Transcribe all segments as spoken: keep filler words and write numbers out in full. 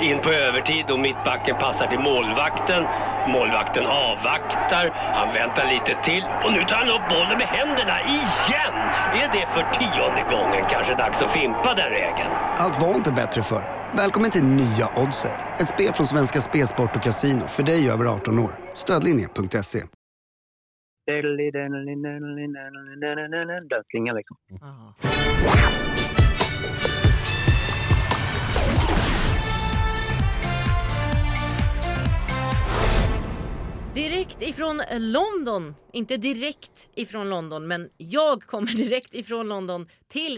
In på övertid och mittbacken passar till målvakten. Målvakten avvaktar. Han väntar lite till. Och nu tar han upp bollen med händerna igen. Är det för tionde gången kanske dags att fimpa den regeln? Allt var inte bättre för. Välkommen till Nya Oddset. Ett spel från Svenska Spelsport och Casino för dig över arton år. Stödlinjen punkt se. Dödslingar liksom. Direkt ifrån London, inte direkt ifrån London, men jag kommer direkt ifrån London till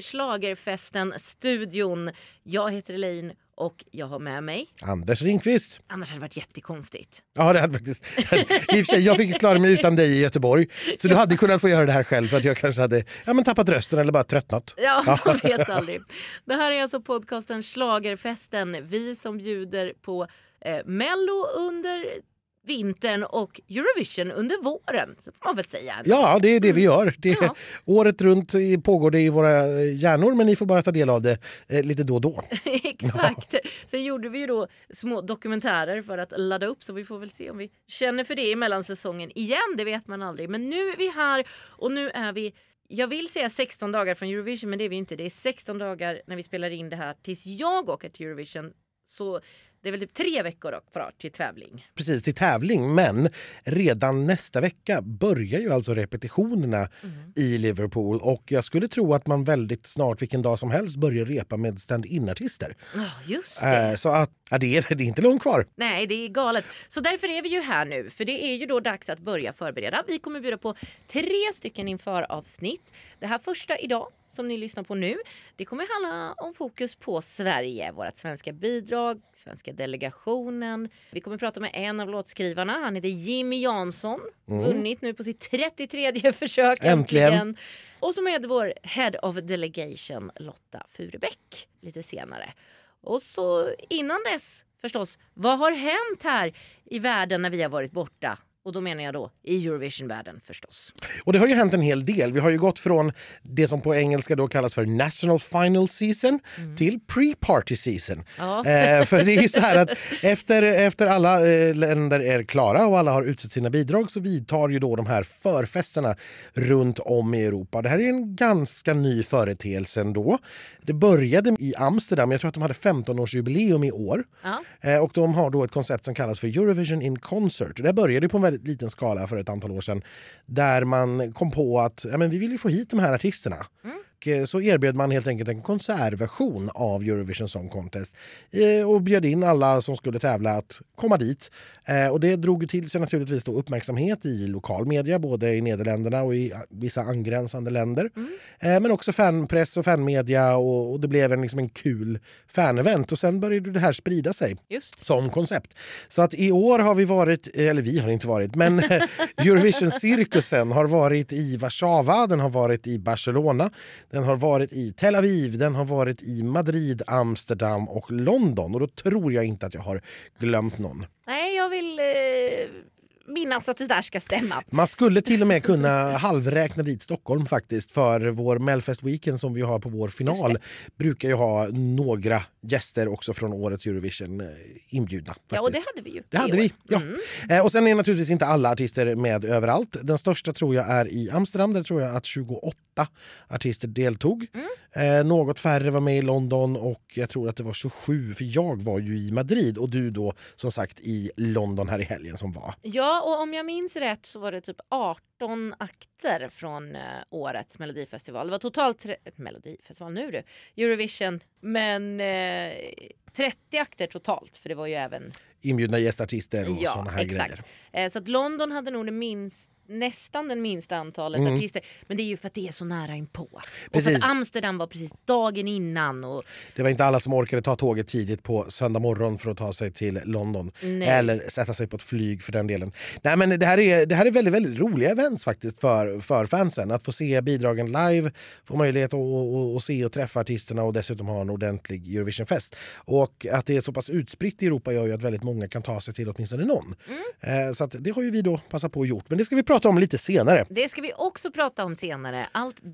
Schlagerfesten-studion. Jag heter Elaine och jag har med mig Anders Ringqvist. Annars hade det varit jättekonstigt. Ja, det hade faktiskt. I och för sig, jag fick klara mig utan dig i Göteborg. Så du hade kunnat få göra det här själv för att jag kanske hade ja, men tappat rösten eller bara tröttnat. Ja, man vet aldrig. Det här är alltså podcasten Schlagerfesten. Vi som bjuder på eh, Mello under vintern och Eurovision under våren, så får man väl säga. Ja, det är det vi gör. Det är, Ja. Året runt pågår det i våra hjärnor, men ni får bara ta del av det eh, lite då och då. Exakt. Ja. Sen gjorde vi ju då små dokumentärer för att ladda upp, så vi får väl se om vi känner för det i mellansäsongen igen. Det vet man aldrig. Men nu är vi här och nu är vi, jag vill säga sexton dagar från Eurovision, men det är vi inte. Det är sexton dagar när vi spelar in det här tills jag åker till Eurovision. Så det är väl typ tre veckor då kvar till tävling. Precis, till tävling. Men redan nästa vecka börjar ju alltså repetitionerna mm. i Liverpool. Och jag skulle tro att man väldigt snart, vilken dag som helst, börjar repa med stand-in-artister. Ja, oh, just det. Eh, så att, ja, det, är, det är inte långt kvar. Nej, det är galet. Så därför är vi ju här nu. För det är ju då dags att börja förbereda. Vi kommer bjuda på tre stycken inför avsnitt. Det här första idag, som ni lyssnar på nu, det kommer handla om fokus på Sverige, vårt svenska bidrag, svenska delegationen. Vi kommer prata med en av låtskrivarna, han heter Jimmy Jansson, mm. vunnit nu på sitt trettiotredje försök äntligen. äntligen. Och så med vår Head of Delegation Lotta Furebäck lite senare. Och så innan dess förstås, vad har hänt här i världen när vi har varit borta? Och då menar jag då i Eurovision-världen förstås. Och det har ju hänt en hel del. Vi har ju gått från det som på engelska då kallas för National Final Season mm. till Pre-Party Season. Ja. Eh, för det är ju så här att efter, efter alla eh, länder är klara och alla har utsett sina bidrag så vidtar ju då de här förfesterna runt om i Europa. Det här är en ganska ny företeelse ändå. Det började i Amsterdam. Jag tror att de hade femton-årsjubileum i år. Ja. Eh, och de har då ett koncept som kallas för Eurovision in Concert. Det började på en väldigt liten skala för ett antal år sedan där man kom på att ja, men vi vill ju få hit de här artisterna. Mm. Och så erbjöd man helt enkelt en konsertversion av Eurovision Song Contest och bjöd in alla som skulle tävla att komma dit. Och det drog till sig naturligtvis då uppmärksamhet i lokal media, både i Nederländerna och i vissa angränsande länder. Mm. Men också fanpress och fanmedia och det blev en, liksom en kul fanevent och sen började det här sprida sig Just. som koncept. Så att i år har vi varit, eller vi har inte varit, men Eurovision-cirkusen har varit i Warszawa, den har varit i Barcelona, den har varit i Tel Aviv, den har varit i Madrid, Amsterdam och London. Och då tror jag inte att jag har glömt någon. Nej, jag vill eh, minnas att det där ska stämma. Man skulle till och med kunna halvräkna dit Stockholm faktiskt. För vår Melfest Weekend som vi har på vår final brukar ju ha några gäster också från årets Eurovision inbjudna. Faktiskt. Ja, och det hade vi ju. Det hade vi, ja. Mm. Och sen är naturligtvis inte alla artister med överallt. Den största tror jag är i Amsterdam. Där tror jag att tjugoåtta artister deltog. Mm. Eh, något färre var med i London och jag tror att det var tjugosju, för jag var ju i Madrid och du då som sagt i London här i helgen som var. Ja, och om jag minns rätt så var det typ arton akter från eh, årets Melodifestival. Det var totalt tre- Melodifestival nu du, Eurovision, men eh, trettio akter totalt, för det var ju även inbjudna gästartister och ja, sådana här exakt. grejer. Eh, så att London hade nog det minst nästan den minsta antalet mm. artister. Men det är ju för att det är så nära inpå. Precis. Och för att Amsterdam var precis dagen innan. Och det var inte alla som orkade ta tåget tidigt på söndag morgon för att ta sig till London. Nej. Eller sätta sig på ett flyg för den delen. Nej, men det här är, det här är väldigt, väldigt roliga events faktiskt för, för fansen. Att få se bidragen live, få möjlighet att och, och se och träffa artisterna och dessutom ha en ordentlig Eurovision-fest. Och att det är så pass utspritt i Europa gör ju att väldigt många kan ta sig till åtminstone någon. Mm. Eh, så att det har ju vi då passat på och gjort. Men det ska vi prata om lite senare. Det ska vi också prata om senare. Allt de-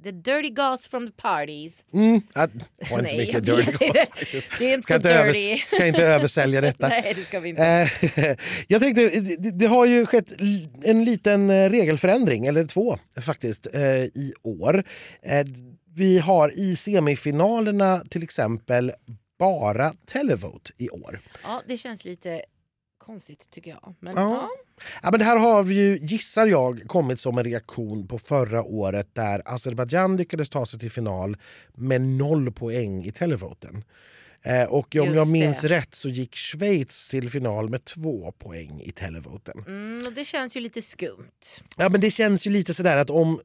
The dirty goss from the parties. Mm, jag har inte Nej, mycket jag dirty vet. goss faktiskt. Det är inte Ska så inte, dirty. övers- ska inte översälja detta. Nej, det ska vi inte. Eh, jag tänkte, det, det har ju skett en liten eh, regelförändring, eller två faktiskt, eh, i år. Eh, vi har i semifinalerna till exempel bara televote i år. Ja, det känns lite konstigt tycker jag. Men, Ja. ja. Ja, men det här har vi ju, gissar jag, kommit som en reaktion på förra året där Azerbaijan lyckades ta sig till final med noll poäng i televoten. Eh, och om Just jag minns det. rätt så gick Schweiz till final med två poäng i televoten. Mm, och det känns ju lite skumt. Ja, men det känns ju lite sådär att om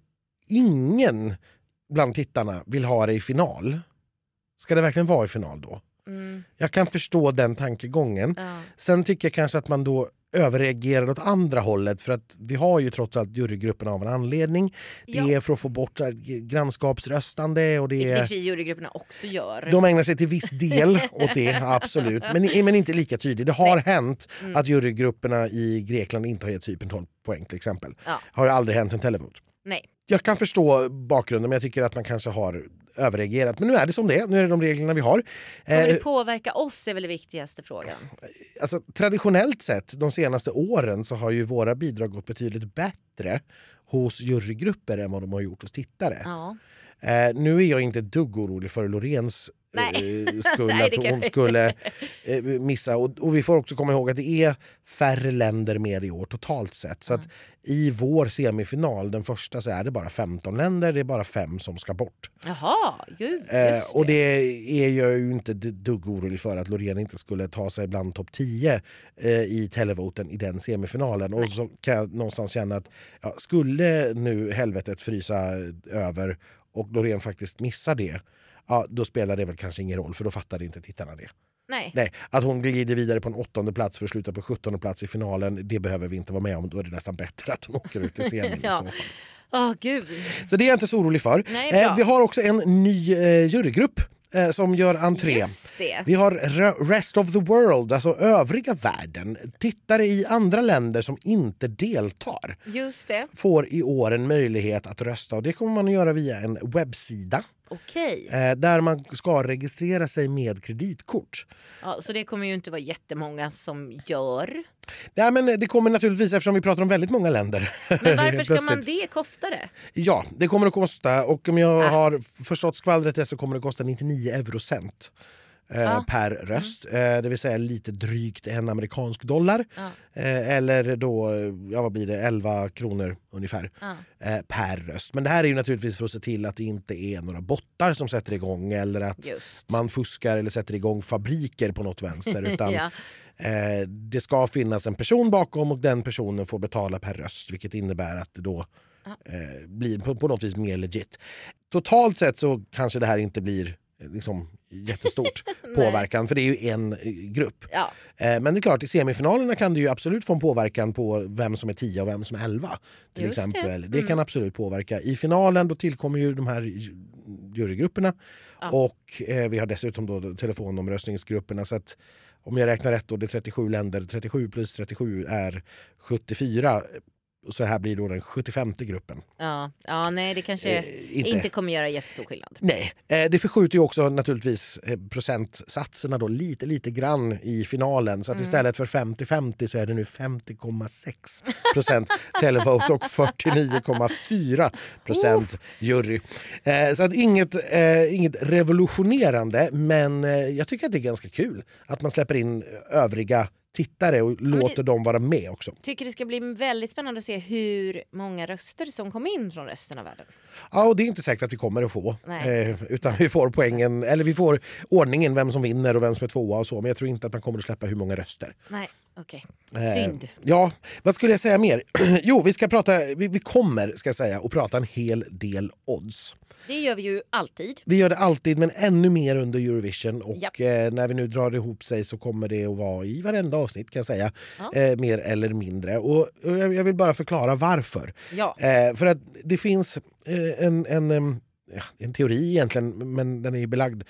ingen bland tittarna vill ha det i final, ska det verkligen vara i final då? Mm. Jag kan förstå den tankegången. Ja. Sen tycker jag kanske att man då överreagerar åt andra hållet, för att vi har ju trots allt jurygrupperna av en anledning. Det Ja. är för att få bort så här grannskapsröstande och det Det är... kanske jurygrupperna också gör. De ägnar sig till viss del åt det, absolut. Men, men inte lika tydligt. Det har Nej. hänt Mm. att jurygrupperna i Grekland inte har gett Cypern tolv poäng till exempel. Ja. Har ju aldrig hänt en televote. Nej. Jag kan förstå bakgrunden, men jag tycker att man kanske har överreagerat. Men nu är det som det är. Nu är det de reglerna vi har. Kommer Eh, det påverka oss är väl det viktigaste frågan. alltså, traditionellt sett, de senaste åren, så har ju våra bidrag gått betydligt bättre hos jurygrupper än vad de har gjort hos tittare. Ja. Eh, nu är jag inte ett dugg orolig för Loreens Nej. eh, skull, Nej, att det kan hon vi. skulle eh, missa. Och, och vi får också komma ihåg att det är färre länder med i år totalt sett. Så att i vår semifinal, den första, så är det bara femton länder. Det är bara fem som ska bort. Jaha, gud, just Eh, det. och det är jag ju inte ett dugg orolig för, att Loreen inte skulle ta sig bland topp tio eh, i televoten i den semifinalen. Nej. Och så kan jag någonstans känna att ja, skulle nu helvetet frysa över och Loreen faktiskt missar det, ja, då spelar det väl kanske ingen roll, för då fattar inte tittarna det. Nej. Nej, att hon glider vidare på en åttonde plats för att sluta på sjuttonde plats i finalen, det behöver vi inte vara med om. Då är det nästan bättre att hon åker ut i semin. Ja. i så fall. Åh, gud. Så det är jag inte så orolig för. Nej, bra. eh, vi har också en ny eh, jurygrupp eh, som gör entré. Just det. Vi har Re- Rest of the World, alltså övriga världen. Tittare i andra länder som inte deltar Just det. får i år en möjlighet att rösta. Och det kommer man att göra via en webbsida Okej. eh, där man ska registrera sig med kreditkort. Ja, så det kommer ju inte vara jättemånga som gör. Nej, men det kommer naturligtvis, eftersom vi pratar om väldigt många länder. Men varför ska man Plötsligt. det? Kostar det? Ja, det kommer att kosta, och om jag Ah. har förstått skvallret rätt så kommer det kosta nittionio eurocent eh, Ah. per röst. Eh, det vill säga lite drygt en amerikansk dollar. Ja. Eh, eller då, ja, vad blir det, elva kronor ungefär Ja. eh, per röst. Men det här är ju naturligtvis för att se till att det inte är några bottar som sätter igång, eller att Just. man fuskar eller sätter igång fabriker på något vänster. Utan Ja. eh, det ska finnas en person bakom, och den personen får betala per röst, vilket innebär att det då eh, blir på, på något vis mer legit. Totalt sett så kanske det här inte blir eh, liksom jättestort påverkan, för det är ju en eh, grupp. Ja. Eh, men det är klart, i semifinalerna kan det ju absolut få en påverkan på vem som är tio och vem som är elva. Till Just det. exempel. Det, Mm. kan absolut påverka. I finalen då tillkommer ju de här ju- jurygrupperna. Ja. Och eh, vi har dessutom då telefonomröstningsgrupperna. Så att om jag räknar rätt då, det är trettiosju länder. trettiosju plus trettiosju är sjuttiofyra. Så här blir då den sjuttiofemte gruppen. Ja. Ja, nej, det kanske Eh, inte. inte. kommer göra jättestor skillnad. Nej, eh, det förskjuter ju också naturligtvis eh, procentsatserna då lite, lite grann i finalen. Så att istället för femtio femtio så är det nu femtio komma sex procent televote och fyrtionio komma fyra procent jury. Eh, så att inget, eh, inget revolutionerande, men eh, jag tycker att det är ganska kul att man släpper in övriga tittare och men låter det- dem vara med också. Tycker det ska bli väldigt spännande att se hur många röster som kommer in från resten av världen. Ja, och det är inte säkert att vi kommer att få. Nej. Eh, utan vi får poängen, eller vi får ordningen, vem som vinner och vem som är tvåa och så. Men jag tror inte att man kommer att släppa hur många röster. Nej, okej. Eh, Synd. Ja, vad skulle jag säga mer? Jo, vi ska prata, vi, vi kommer ska jag säga, att prata en hel del odds. Det gör vi ju alltid. Vi gör det alltid, men ännu mer under Eurovision. Och Japp. eh, när vi nu drar ihop sig så kommer det att vara i varenda avsnitt, kan jag säga. Ja. Eh, mer eller mindre. Och, och jag jag vill bara förklara varför. Ja. Eh, för att det finns eh, en... en em, ja, en teori egentligen, men den är ju belagd.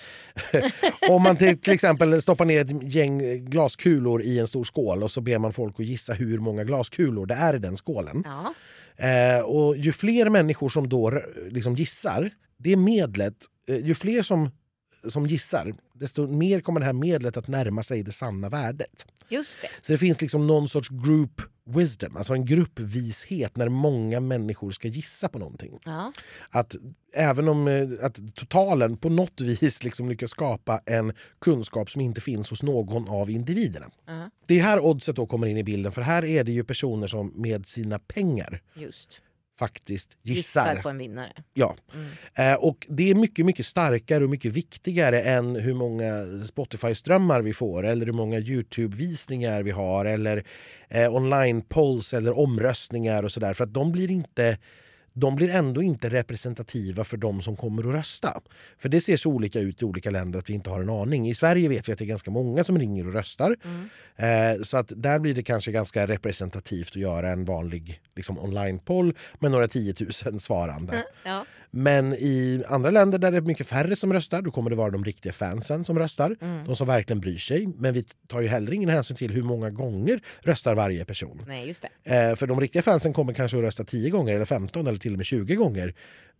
Om man till, till exempel stoppar ner ett gäng glaskulor i en stor skål och så ber man folk att gissa hur många glaskulor det är i den skålen. Ja. Eh, och ju fler människor som då liksom gissar, det medlet, eh, ju fler som, som gissar, desto mer kommer det här medlet att närma sig det sanna värdet. Just det. Så det finns liksom någon sorts group wisdom, alltså en gruppvishet när många människor ska gissa på någonting. Ja. Att även om att totalen på något vis liksom lyckas skapa en kunskap som inte finns hos någon av individerna. Ja. Det här oddset då kommer in i bilden, för här är det ju personer som med sina pengar Just. faktiskt gissar. Gissar på en vinnare. Ja. Mm. Eh, och det är mycket, mycket starkare och mycket viktigare än hur många Spotify-strömmar vi får eller hur många YouTube-visningar vi har eller eh, online-polls eller omröstningar och sådär. För att de blir inte... De blir ändå inte representativa för de som kommer att rösta. För det ser så olika ut i olika länder att vi inte har en aning. I Sverige vet vi att det är ganska många som ringer och röstar. Mm. Eh, så att där blir det kanske ganska representativt att göra en vanlig liksom, online-poll med några tiotusen svarande. Mm, ja. Men i andra länder där det är mycket färre som röstar, då kommer det vara de riktiga fansen som röstar. Mm. De som verkligen bryr sig. Men vi tar ju heller ingen hänsyn till hur många gånger röstar varje person. Nej, just det. Eh, för de riktiga fansen kommer kanske att rösta tio gånger eller femton eller till och med tjugo gånger.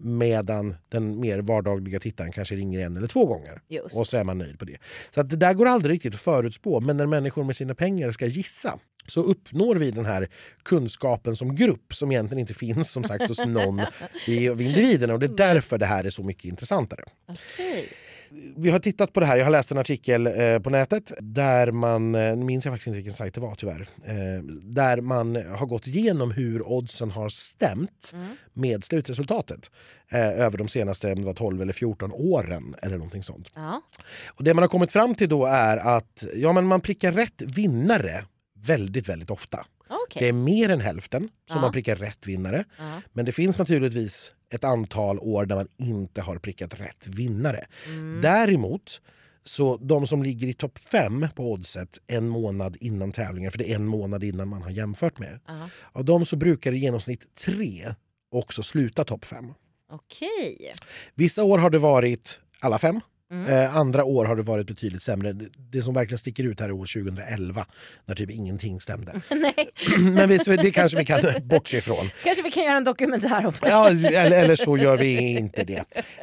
Medan den mer vardagliga tittaren kanske ringer en eller två gånger. Just. Och så är man nöjd på det. Så att det där går aldrig riktigt att förutspå. Men när människor med sina pengar ska gissa, så uppnår vi den här kunskapen som grupp som egentligen inte finns som sagt hos någon i, av individerna. Och det är därför det här är så mycket intressantare. Okay. Vi har tittat på det här, jag har läst en artikel eh, på nätet där man, nu minns jag faktiskt inte vilken sajt det var tyvärr, eh, där man har gått igenom hur oddsen har stämt mm. med slutresultatet eh, över de senaste det var tolv eller fjorton åren eller någonting sånt. Ja. Och det man har kommit fram till då är att ja, men man prickar rätt vinnare väldigt, väldigt ofta. Okay. Det är mer än hälften som ja. man prickar rätt vinnare. Ja. Men det finns naturligtvis ett antal år där man inte har prickat rätt vinnare. Mm. Däremot, så de som ligger i topp fem på oddset en månad innan tävlingen, för det är en månad innan man har jämfört med. Ja. Av dem så brukar i genomsnitt tre också sluta topp fem. Okej. Okay. Vissa år har det varit alla fem. Mm. Eh, andra år har det varit betydligt sämre. Det som verkligen sticker ut här är år tjugoelva när typ ingenting stämde. Nej. Men vi, det kanske vi kan bortse ifrån. Kanske vi kan göra en dokumentär om det. Ja, eller, eller så gör vi inte det.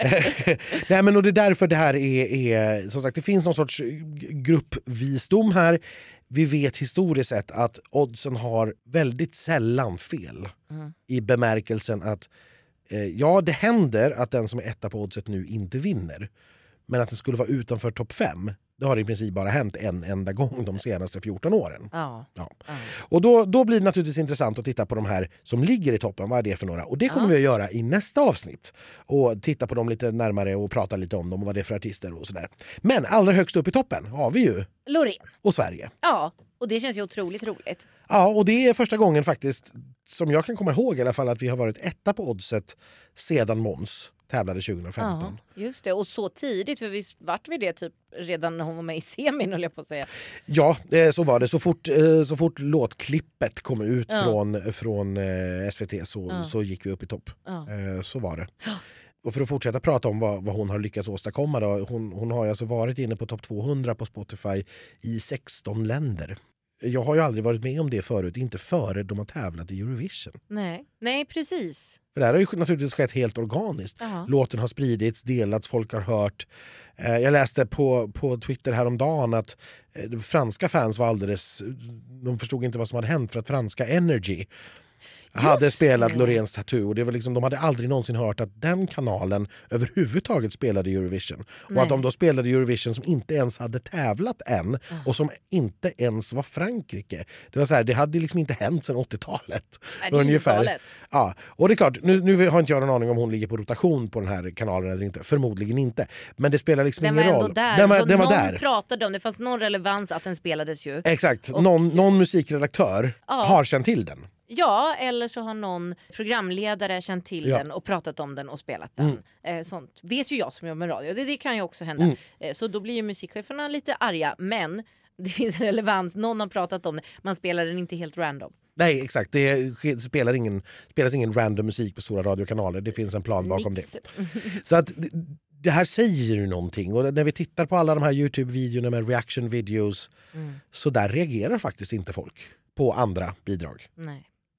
Nej, men och det är därför det här är, är som sagt, det finns någon sorts gruppvisdom här. Vi vet historiskt sett att oddsen har väldigt sällan fel. Mm. I bemärkelsen att eh, ja, det händer att den som är etta på oddset nu inte vinner. Men att det skulle vara utanför topp fem, det har i princip bara hänt en enda gång de senaste fjorton åren. Ja. Ja. Ja. Och då, då blir det naturligtvis intressant att titta på de här som ligger i toppen. Vad är det för några? Och det kommer ja. vi att göra i nästa avsnitt. Och titta på dem lite närmare och prata lite om dem och vad det är för artister och sådär. Men allra högst upp i toppen har vi ju Loreen. Och Sverige. Ja, och det känns ju otroligt roligt. Ja, och det är första gången faktiskt, som jag kan komma ihåg i alla fall, att vi har varit etta på oddset sedan Måns tävlade tjugohundrafemton. Ja, just det. Och så tidigt, för vi vart vi det typ redan när hon var med i semin, höll jag på att säga. Ja, så var det. Så fort, så fort låtklippet kom ut ja. från, från S V T så, ja. så gick vi upp i topp. Ja. Så var det. Ja. Och för att fortsätta prata om vad, vad hon har lyckats åstadkomma då, hon, hon har alltså varit inne på topp tvåhundra på Spotify i sexton länder. Jag har ju aldrig varit med om det förut, inte före de har tävlat i Eurovision. Nej, Nej precis. För det här har ju naturligtvis skett helt organiskt. Uh-huh. Låten har spridits, delats, folk har hört. Eh, jag läste på, på Twitter häromdagen att eh, franska fans var alldeles... De förstod inte vad som hade hänt för att franska Energy hade Just spelat det. Loreens Tattoo. Och det var liksom, de hade aldrig någonsin hört att den kanalen överhuvudtaget spelade Eurovision. Nej. Och att de då spelade Eurovision som inte ens hade tävlat än. Uh. Och som inte ens var Frankrike. Det var så här, det hade liksom inte hänt sedan åttiotalet. Nej, det är ungefär. Ja. Och det är klart, nu, nu har inte jag någon aning om hon ligger på rotation på den här kanalen eller inte. Förmodligen inte. Men det spelar liksom den ingen roll. Där. Den var, den den var någon där. Pratade om, det fanns någon relevans att den spelades ju. Exakt, och... någon, någon musikredaktör ja. har känt till den. Ja, eller så har någon programledare känt till ja. den och pratat om den och spelat den. Mm. Eh, sånt vet ju jag som jobbar med radio. Det, det kan ju också hända. Mm. Eh, så då blir ju musikcheferna lite arga. Men det finns en relevans. Någon har pratat om det. Man spelar den inte helt random. Nej, exakt. Det spelar ingen, spelas ingen random musik på stora radiokanaler. Det finns en plan bakom Nix. det. Så att... Det här säger ju någonting, och när vi tittar på alla de här YouTube-videorna med reaction videos mm. så där reagerar faktiskt inte folk på andra bidrag. Nej.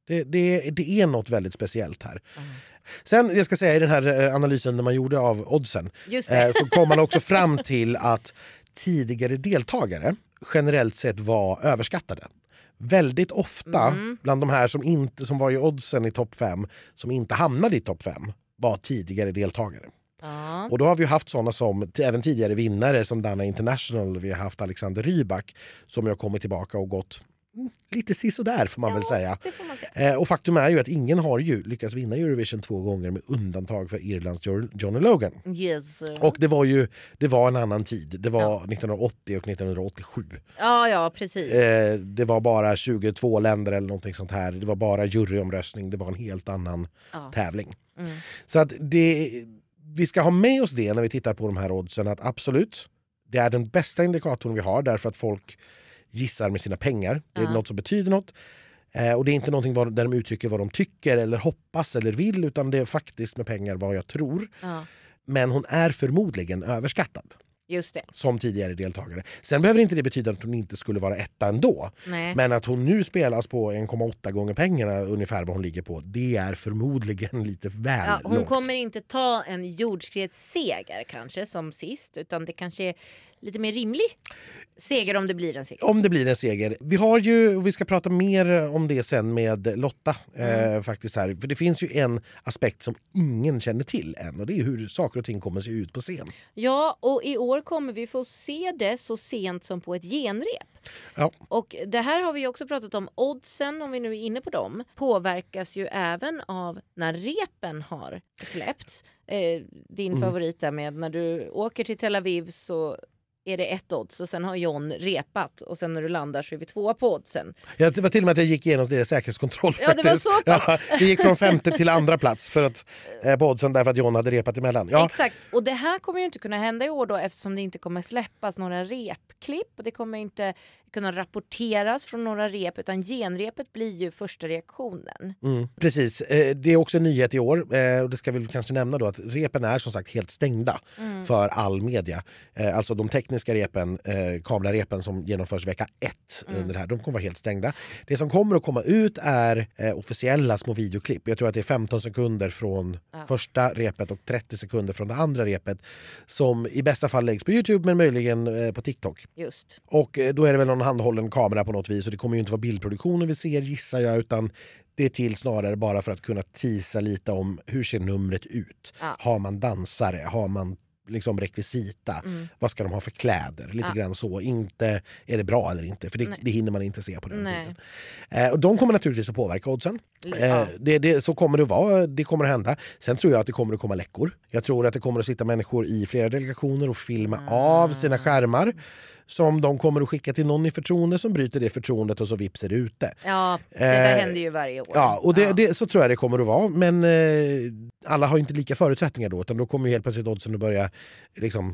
Det, det, det är något väldigt speciellt här. Mm. Sen, jag ska säga, i den här analysen när man gjorde av oddsen eh, så kom man också fram till att tidigare deltagare generellt sett var överskattade. Väldigt ofta mm. bland de här som, inte, som var i oddsen i topp fem, som inte hamnade i topp fem, var tidigare deltagare. Ja. Och då har vi haft sådana som även tidigare vinnare som Dana International. Vi har haft Alexander Rybak som har kommit tillbaka och gått lite sisådär får man ja, väl säga. Det får man säga. Eh, och faktum är ju att ingen har ju lyckats vinna Eurovision två gånger med undantag för Irlands Johnny Logan. Yes. Och det var ju det var en annan tid. Det var ja. nittonhundraåttio och nittonhundraåttiosju. Ja, ja, precis. Eh, det var bara tjugotvå länder eller någonting sånt här. Det var bara juryomröstning. Det var en helt annan ja. tävling. Mm. Så att det, vi ska ha med oss det när vi tittar på de här oddsen, att absolut, det är den bästa indikatorn vi har därför att folk gissar med sina pengar. Det är ja. något som betyder något. Eh, och det är inte någonting var, där de uttrycker vad de tycker eller hoppas eller vill, utan det är faktiskt med pengar vad jag tror. Ja. Men hon är förmodligen överskattad. Just det. Som tidigare deltagare. Sen behöver inte det betyda att hon inte skulle vara etta ändå. Nej. Men att hon nu spelas på en komma åtta gånger pengarna ungefär vad hon ligger på, det är förmodligen lite väl ja, Hon lågt. kommer inte ta en jordskredsseger kanske som sist, utan det kanske är lite mer rimlig seger om det blir en seger. Om det blir en seger. Vi har ju, vi ska prata mer om det sen med Lotta mm. eh, faktiskt här. För det finns ju en aspekt som ingen känner till än, och det är hur saker och ting kommer se ut på scen. Ja, och i år kommer vi få se det så sent som på ett genrep. Ja. Och det här har vi också pratat om. Oddsen, om vi nu är inne på dem, påverkas ju även av när repen har släppts. Eh, din mm. favorit där med när du åker till Tel Aviv så är det ett odds och sen har John repat och sen när du landar så är vi två på oddsen. Ja, det var till och med att jag gick igenom det säkerhetskontroll ja, det var så ja, det gick från femte till andra plats för att, eh, på oddsen därför att John hade repat emellan. Ja. Exakt, och det här kommer ju inte kunna hända i år då eftersom det inte kommer släppas några repklipp och det kommer inte kunna rapporteras från några rep utan genrepet blir ju första reaktionen. Mm, precis, eh, det är också en nyhet i år eh, och det ska vi kanske nämna då att repen är som sagt helt stängda mm. för all media. Eh, alltså de tekniska repen, eh, kamerarepen som genomförs vecka ett mm. under det här, de kommer vara helt stängda. Det som kommer att komma ut är eh, officiella små videoklipp. Jag tror att det är femton sekunder från ja. första repet och trettio sekunder från det andra repet som i bästa fall läggs på YouTube men möjligen eh, på TikTok. Just. Och eh, då är det väl någon handhållen kamera på något vis och det kommer ju inte vara bildproduktionen vi ser gissar jag utan det är till snarare bara för att kunna teasa lite om hur ser numret ut. Ja. Har man dansare? Har man liksom rekvisita? Mm. Vad ska de ha för kläder? Lite ja. grann så. Inte är det bra eller inte? För det, det hinner man inte se på den Nej. tiden. Eh, och de kommer naturligtvis att påverka oddsen. Ja. Eh, det, det, så kommer det vara. Det kommer att hända. Sen tror jag att det kommer att komma läckor. Jag tror att det kommer att sitta människor i flera delegationer och filma mm. av sina skärmar. Som de kommer att skicka till någon i förtroende som bryter det förtroendet och så vips är det ute. Ja, det där eh, händer ju varje år. Ja, och det, ja. Det, så tror jag det kommer att vara. Men eh, alla har inte lika förutsättningar då. Utan då kommer ju helt plötsligt oddsen att börja liksom,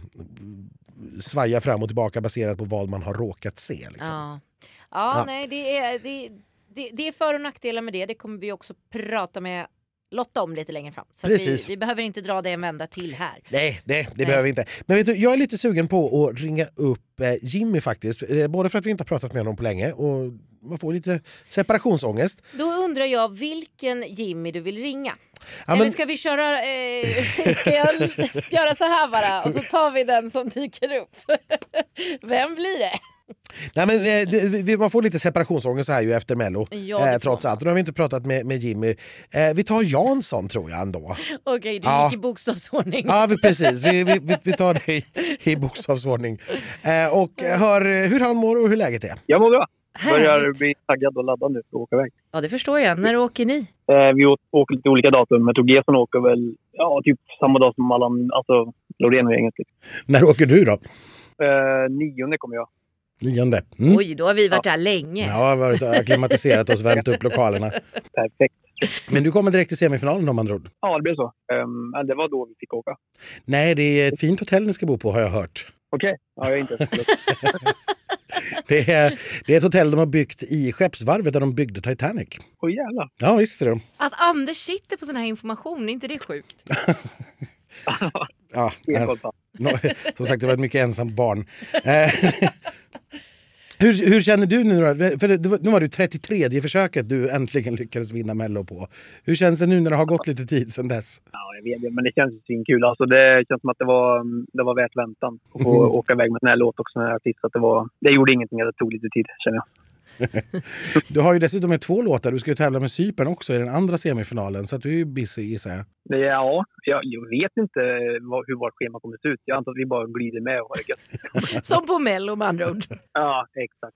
svaja fram och tillbaka baserat på vad man har råkat se. Liksom. Ja, ja, ja. nej, det är, det, det, det är för- och nackdelar med det. Det kommer vi också prata med Lotta om lite längre fram. Så vi, vi behöver inte dra det en vända till här. Nej, nej det Nej. behöver vi inte. Men vet du, jag är lite sugen på att ringa upp eh, Jimmy faktiskt. Eh, både för att vi inte har pratat med honom på länge och man får lite separationsångest. Då undrar jag vilken Jimmy du vill ringa. Ja, Eller men... ska vi köra eh, ska jag ska göra så här bara och så tar vi den som dyker upp. Vem blir det? Nej, men, eh, det, man får lite separationsångest här ju efter Mello ja, eh, trots allt. Och nu har vi inte pratat med, med Jimmy. Eh, vi tar Jansson tror jag ändå. Okej, okay, det ja. gick i bokstavsordning. Ja, vi, precis. Vi, vi, vi tar det i, i bokstavsordning. Eh, och hör hur han mår och hur läget är. Jag mår bra. Börjar bli taggad och laddad nu för att åka iväg. Ja, det förstår jag. När åker ni? Eh, vi åker lite olika datum. Men Togesson åker väl ja, typ samma dag som alla, alltså Loreen och gänget. När åker du då? Eh, nionde kommer jag. Nionde. Mm. Oj, då har vi varit ja. där länge. Ja, vi har varit akklimatiserat oss, vänt upp lokalerna. Perfekt. Men du kommer direkt till semifinalen om man tror. Ja, det blir så. Um, det var då vi fick åka. Nej, det är ett fint hotell ni ska bo på har jag hört. Okej, okay. ja, jag är inte det, är, det är ett hotell de har byggt i Skeppsvarvet där de byggde Titanic. Åh oh, jävlar. Ja, visst är det. Att Anders sitter på sån här information, är inte det sjukt? ja, no, som sagt, det var ett mycket ensamt barn. Hur, hur känner du nu då? För det, nu var det trettiotredje försöket du äntligen lyckades vinna Mello på. Hur känns det nu när det har gått lite tid sedan dess? Ja, jag vet det, men det känns ju kul. Alltså, det känns som att det var, det var värt väntan. Att få mm. åka iväg med den här låt också när jag artist. Att det, var, det gjorde ingenting, det tog lite tid, känner jag. Du har ju dessutom med två låtar. Du ska ju tävla med Cypern också i den andra semifinalen. Så att du är ju busy, gissar jag. Ja, jag, jag vet inte vad, hur vårt schema kommer att se ut. Jag antar att vi bara glider med och har det gött. Som på Mello med andra ord. Ja, exakt.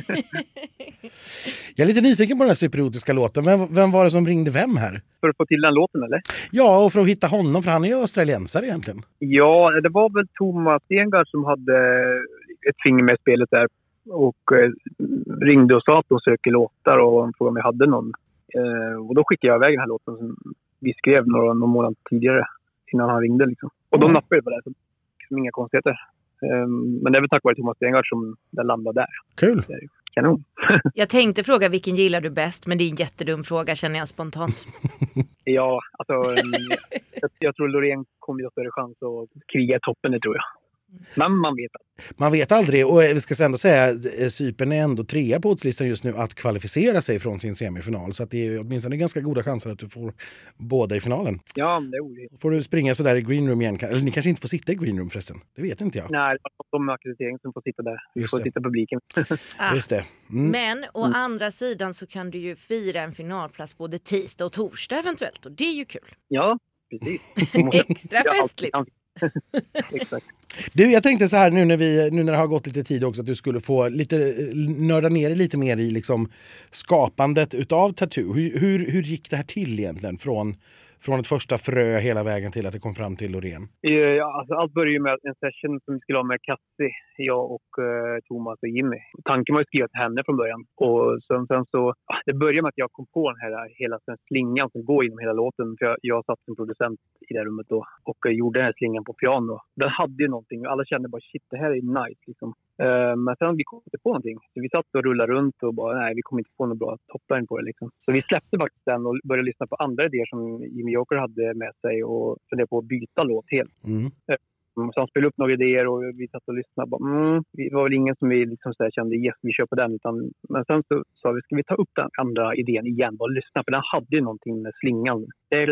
Jag är lite nyfiken på den här supererotiska låten. Vem, vem var det som ringde vem här? För att få till den låten, eller? Ja, och för att hitta honom, för han är ju australiensare egentligen. Ja, det var väl Thomas Engard som hade ett finger med i spelet där. Och eh, ringde och sa att de söker låtar och frågade om jag hade någon. Eh, och då skickade jag iväg den här låten som vi skrev några, några månader tidigare innan han ringde. Liksom. Och mm. de nappade på det, så liksom inga konstigheter. Eh, men det är väl tack vare Thomas Engard som den landade där. Kul! Det är kanon. Jag tänkte fråga vilken gillar du bäst, men det är en jättedum fråga känner jag spontant. Ja, alltså jag, jag tror Loreen kommer att ha större chans att kriga i toppen, det tror jag. Men man vet aldrig. Man vet aldrig, och vi ska ändå säga Cypern är ändå trea på oddslistan just nu att kvalificera sig från sin semifinal. Så att det är åtminstone ganska goda chanser att du får båda i finalen. Ja, det är roligt. Får du springa så där i green room igen? Eller ni kanske inte får sitta i green room förresten? Det vet inte jag. Nej, det är de ackreditering som får sitta där. Vi får sitta i publiken. Ah. Just det. Mm. Men å mm. andra sidan så kan du ju fira en finalplats både tisdag och torsdag eventuellt. Och det är ju kul. Ja, precis. Extra festligt. Exakt. Du, jag tänkte så här nu när, vi, nu när det har gått lite tid också att du skulle få lite, nörda ner dig lite mer i liksom skapandet utav Tattoo. Hur, hur, hur gick det här till egentligen från, från ett första frö hela vägen till att det kom fram till Loreen? Ja, alltså, allt började ju med en session som vi skulle ha med Cassie, jag och uh, Thomas och Jimmy. Tanken var att skriva till henne från början. Och sen, sen så, det började med att jag kom på den här hela den slingan som går genom hela låten. För jag, jag satt som producent i det rummet då och uh, gjorde den här slingan på piano. Den hade ju någonting och alla kände bara shit, det här är nice liksom. Uh, men sen vi kom inte på någonting. Så vi satt och rullade runt och bara nej, vi kommer inte få något bra toppline på det liksom. Så vi släppte faktiskt den och började lyssna på andra idéer som Jimmy Joker hade med sig och funderade på att byta låt helt. Mm. Uh, så han spelade upp några idéer och vi satt och lyssnade. Bara, mm, det var väl ingen som vi liksom så här kände yes, vi kör på den. Utan, men sen så sa vi, ska vi ta upp den andra idén igen och lyssna? För den hade ju någonting med slingan.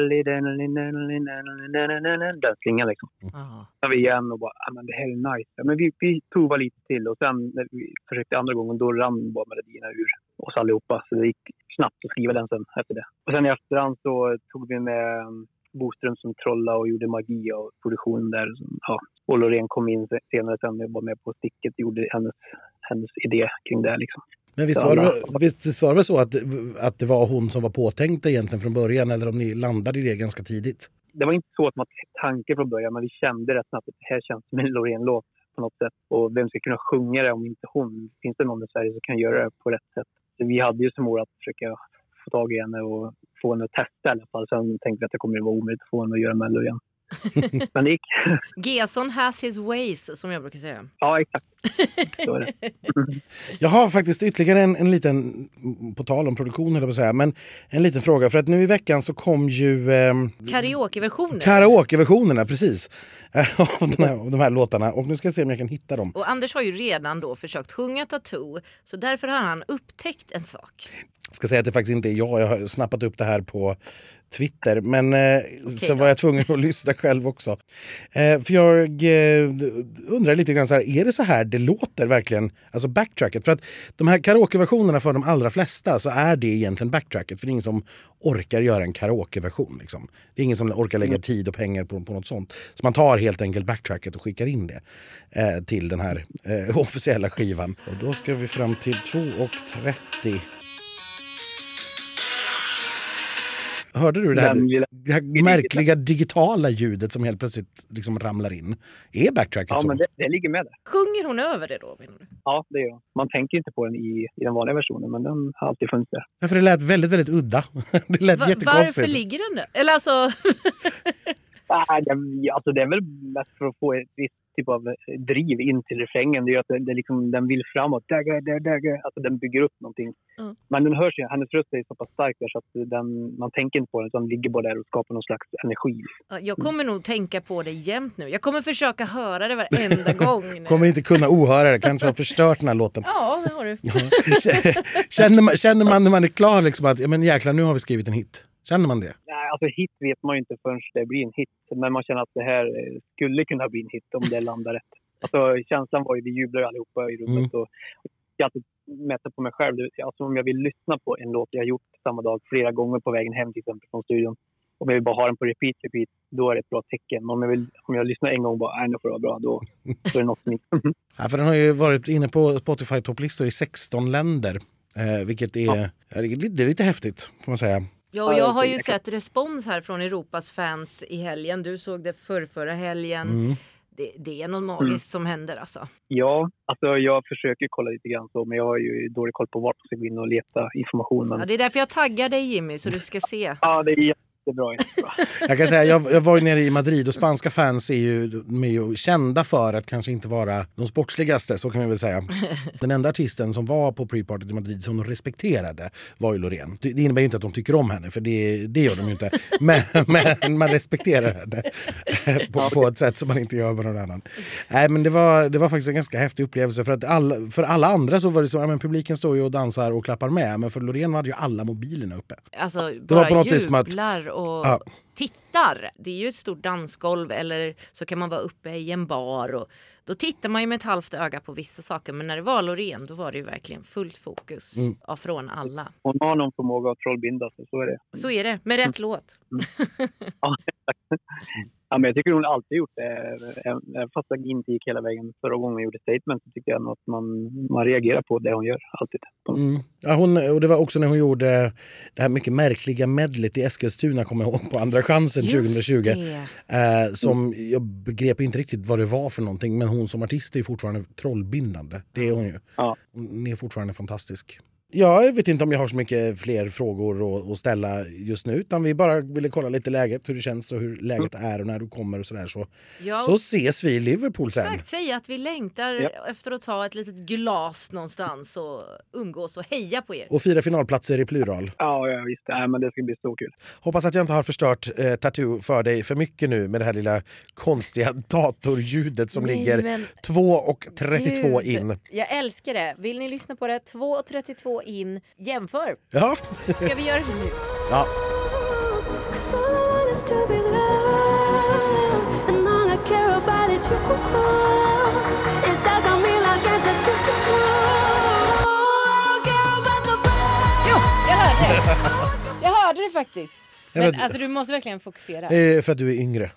Den slingan liksom. Så vi igen och bara, ah, men det här är nice. Men vi, vi provar lite till och sen när vi försökte andra gången då rann bara melodierna ur oss allihopa. Så det gick snabbt att skriva den sen efter det. Och sen i efterhand så tog vi med Boström som trolla och gjorde magi och produktionen där. Ja. Och Loreen kom in senare sen och var med på sticket och gjorde hennes, hennes idé kring det liksom. Men visst var det, visst var det så att, att det var hon som var påtänkt egentligen från början, eller om ni landade i det ganska tidigt? Det var inte så att man tanke från början, men vi kände rätt snabbt att det här känns som en Loreen-låt på något sätt. Och vem ska kunna sjunga det om inte hon? Finns det någon i Sverige som kan göra det på rätt sätt? Så vi hade ju som mål att försöka få tag i henne och få henne att testa i alla fall. Sen tänkte vi att det kommer att vara omöjligt att få henne att göra Mello igen. Men det gick. Gesson has his ways, som jag brukar säga. Ja, exakt. Så är det. Jag har faktiskt ytterligare en, en liten, på tal om produktion eller vad säga, men en liten fråga. För att nu i veckan så kom ju eh, karaokeversioner. Karaokeversionerna, precis. Av de, här, av de här låtarna. Och nu ska jag se om jag kan hitta dem. Och Anders har ju redan då försökt sjunga Tattoo. Så därför har han upptäckt en sak. Jag ska säga att det faktiskt inte är jag. Jag har snappat upp det här på Twitter. Men eh, okay, så var jag tvungen att lyssna själv också. Eh, för jag eh, undrar lite grann så här. Är det så här det låter verkligen? Alltså backtracket. För att de här karaokeversionerna för de allra flesta så är det egentligen backtracket. För det är ingen som orkar göra en karaokeversion. Liksom. Det är ingen som orkar lägga tid och pengar på, på något sånt. Så man tar helt enkelt backtracket och skickar in det eh, till den här eh, officiella skivan. Och då ska vi fram till två och trettio. Hörde du det här, det här märkliga digitala ljudet som helt plötsligt liksom ramlar in? Är backtracket ja, så? Ja, men det, det ligger med där. Sjunger hon över det då, menar du? Ja, det gör hon. Man tänker inte på den i, i den vanliga versionen, men den har alltid funnits där. Ja, för det lät väldigt, väldigt udda. Det lät Va- jättekonstigt. Varför ligger den där? Eller alltså... Nej, det, alltså det är väl mest för att få ett visst typ av driv in till refrängen. Det är ju att det, det liksom, den vill framåt. Dagga, dagga, dagga. Alltså den bygger upp någonting. Mm. Men den hörs ju, hennes röst är så pass stark där så att den, man tänker inte på den utan den ligger bara där och skapar någon slags energi. Jag kommer nog tänka på det jämt nu. Jag kommer försöka höra det varenda gång nu. Kommer inte kunna ohöra det. Kanske har förstört den här låten. Ja, det har du. känner, man, känner man när man är klar liksom att ja, men jäklar, nu har vi skrivit en hit? Känner man det? Nej, alltså hit vet man ju inte förrän det blir en hit. Men man känner att det här skulle kunna bli en hit om det landar rätt. Alltså känslan var ju, vi jublar allihopa i rummet. Mm. Och jag alltid mäter på mig själv. Alltså om jag vill lyssna på en låt jag har gjort samma dag flera gånger på vägen hem till exempel från studion. Om jag vill bara ha den på repeat, repeat, då är det ett bra tecken. Om jag, vill, om jag lyssnar en gång och bara, nej, nu får det vara bra, då, då är det något nytt. Ja, för den har ju varit inne på Spotify-topplistor i sexton länder. Eh, vilket är, ja. är, det är lite häftigt, får man säga. Ja, och jag har ju sett respons här från Europas fans i helgen. Du såg det för förra helgen. Mm. Det, det är något magiskt mm. som händer alltså. Ja, alltså jag försöker kolla lite grann så, men jag har ju dålig koll på vart jag ska gå in och leta information. Men... Ja, det är därför jag taggar dig Jimmy, så du ska se. Ja, det är jättebra. jättebra. Jag kan säga, jag, jag var ju nere i Madrid och spanska fans är ju, är ju kända för att kanske inte vara de sportsligaste, så kan man väl säga. Den enda artisten som var på pre-partyt i Madrid som de respekterade var ju Loreen. Det, det innebär ju inte att de tycker om henne, för det, det gör de ju inte. Men, men man respekterar henne på, på ett sätt som man inte gör med någon annan. Nej, men det var, det var faktiskt en ganska häftig upplevelse, för att all, för alla andra så var det så, ja, men publiken står ju och dansar och klappar med, men för Loreen hade ju alla mobilerna uppe. Alltså, det bara var på något jublar att, och ja. tittar. Det är ju ett stort dansgolv, eller så kan man vara uppe i en bar och då tittar man ju med ett halvt öga på vissa saker, men när det var Loreen då var det ju verkligen fullt fokus mm. från alla. Hon har någon förmåga att trollbinda sig, så är det. Så är det, med rätt mm. låt. Mm. Ja, ja, men jag tycker hon alltid gjort det. Även fast jag inte gick hela vägen förra gången hon gjorde statement, så tycker jag att man, man reagerar på det hon gör, alltid. Mm. Ja, hon, och det var också när hon gjorde det här mycket märkliga medlet i Eskilstuna, kommer jag ihåg, på Andra chansen tjugohundratjugo. Eh, som mm. jag begrep inte riktigt vad det var för någonting, men hon som artist är fortfarande trollbindande. Det är hon ju. Ja. Hon är fortfarande fantastisk. Jag vet inte om jag har så mycket fler frågor att ställa just nu, utan vi bara ville kolla lite läget, hur det känns och hur läget är och när du kommer och sådär. Så, ja, så ses vi i Liverpool sen. Exakt, säga att vi längtar ja. efter att ta ett litet glas någonstans och umgås och heja på er. Och fyra finalplatser i plural. Ja, ja visst. Ja, men det ska bli så kul. Hoppas att jag inte har förstört eh, Tattoo för dig för mycket nu med det här lilla konstiga datorljudet som Nej, ligger men... två och trettiotvå Gud. In. Jag älskar det. Vill ni lyssna på det? två och trettiotvå in. Jämför. Ja. Ska vi göra det nu? Ja. Jo, jag hörde det. Jag hörde det faktiskt. Men, men alltså du måste verkligen fokusera. Eh, för att du är yngre.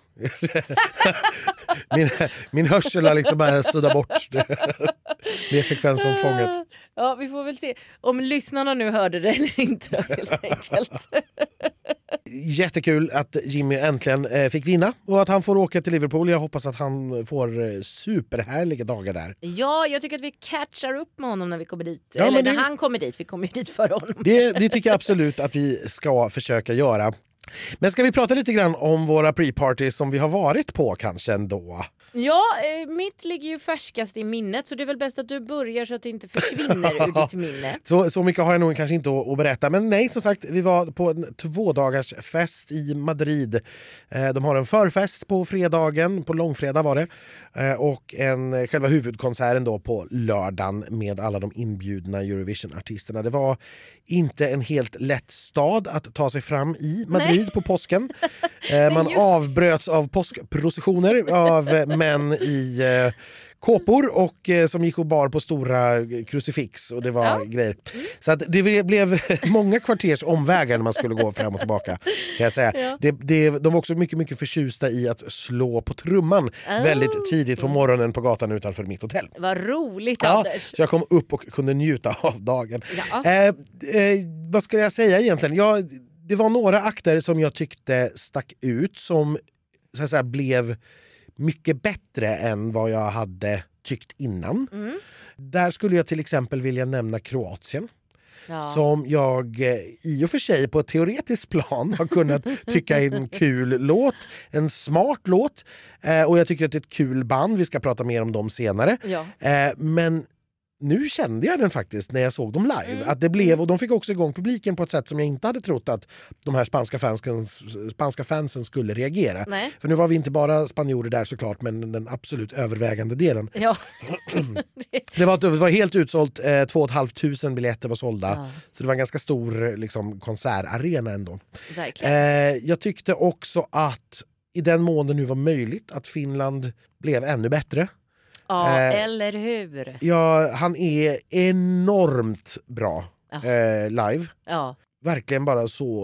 min, min hörsel har liksom bara suddat bort. Det är frekvensomfånget. Ja, vi får väl se om lyssnarna nu hörde det eller inte, helt enkelt. Jättekul att Jimmy äntligen eh, fick vinna och att han får åka till Liverpool. Jag hoppas att han får eh, superhärliga dagar där. Ja, jag tycker att vi catchar upp med honom när vi kommer dit. Ja, eller det... när han kommer dit. Vi kommer ju dit för honom. Det, det tycker jag absolut att vi ska försöka göra. Men ska vi prata lite grann om våra pre-parties som vi har varit på kanske ändå? Ja, eh, mitt ligger ju färskast i minnet, så det är väl bäst att du börjar så att det inte försvinner ur ditt minne. Så, så mycket har jag nog kanske inte att, att berätta. Men nej, som sagt, vi var på en tvådagars fest i Madrid. Eh, de har en förfest på fredagen, på långfredag var det. Eh, och en, själva huvudkonserten då på lördagen med alla de inbjudna Eurovision-artisterna. Det var inte en helt lätt stad att ta sig fram i Madrid nej. På påsken. Eh, man avbröts av påskprocessioner av män i eh, kåpor och eh, som gick och bar på stora krucifix och det var ja. grejer. Mm. Så att det blev många kvarters omvägar när man skulle gå fram och tillbaka, kan jag säga. Ja. Det, det, de var också mycket, mycket förtjusta i att slå på trumman oh. väldigt tidigt på morgonen på gatan utanför mitt hotell. Vad roligt, ja, Anders. Så jag kom upp och kunde njuta av dagen. Ja. Eh, eh, vad ska jag säga egentligen? Jag, det var några akter som jag tyckte stack ut som så att säga, blev mycket bättre än vad jag hade tyckt innan. Mm. Där skulle jag till exempel vilja nämna Kroatien. ja. som jag eh, i och för sig på ett teoretiskt plan har kunnat tycka är en kul låt, en smart låt, eh, och jag tycker att det är ett kul band, vi ska prata mer om dem senare. Ja. Eh, men nu kände jag den faktiskt när jag såg dem live. Mm. Att det blev, och de fick också igång publiken på ett sätt som jag inte hade trott att de här spanska fansen, spanska fansen skulle reagera. Nej. För nu var vi inte bara spanjorer där såklart, men den absolut övervägande delen. Ja. det, var, det var helt utsålt, eh, två och ett halvt tusen biljetter var sålda. Ja. Så det var en ganska stor liksom, konsertarena ändå. Verkligen. Eh, jag tyckte också att i den mån det nu var möjligt att Finland blev ännu bättre. Ja, eh, eller hur? Ja, han är enormt bra ja. eh, live. Ja. Verkligen bara så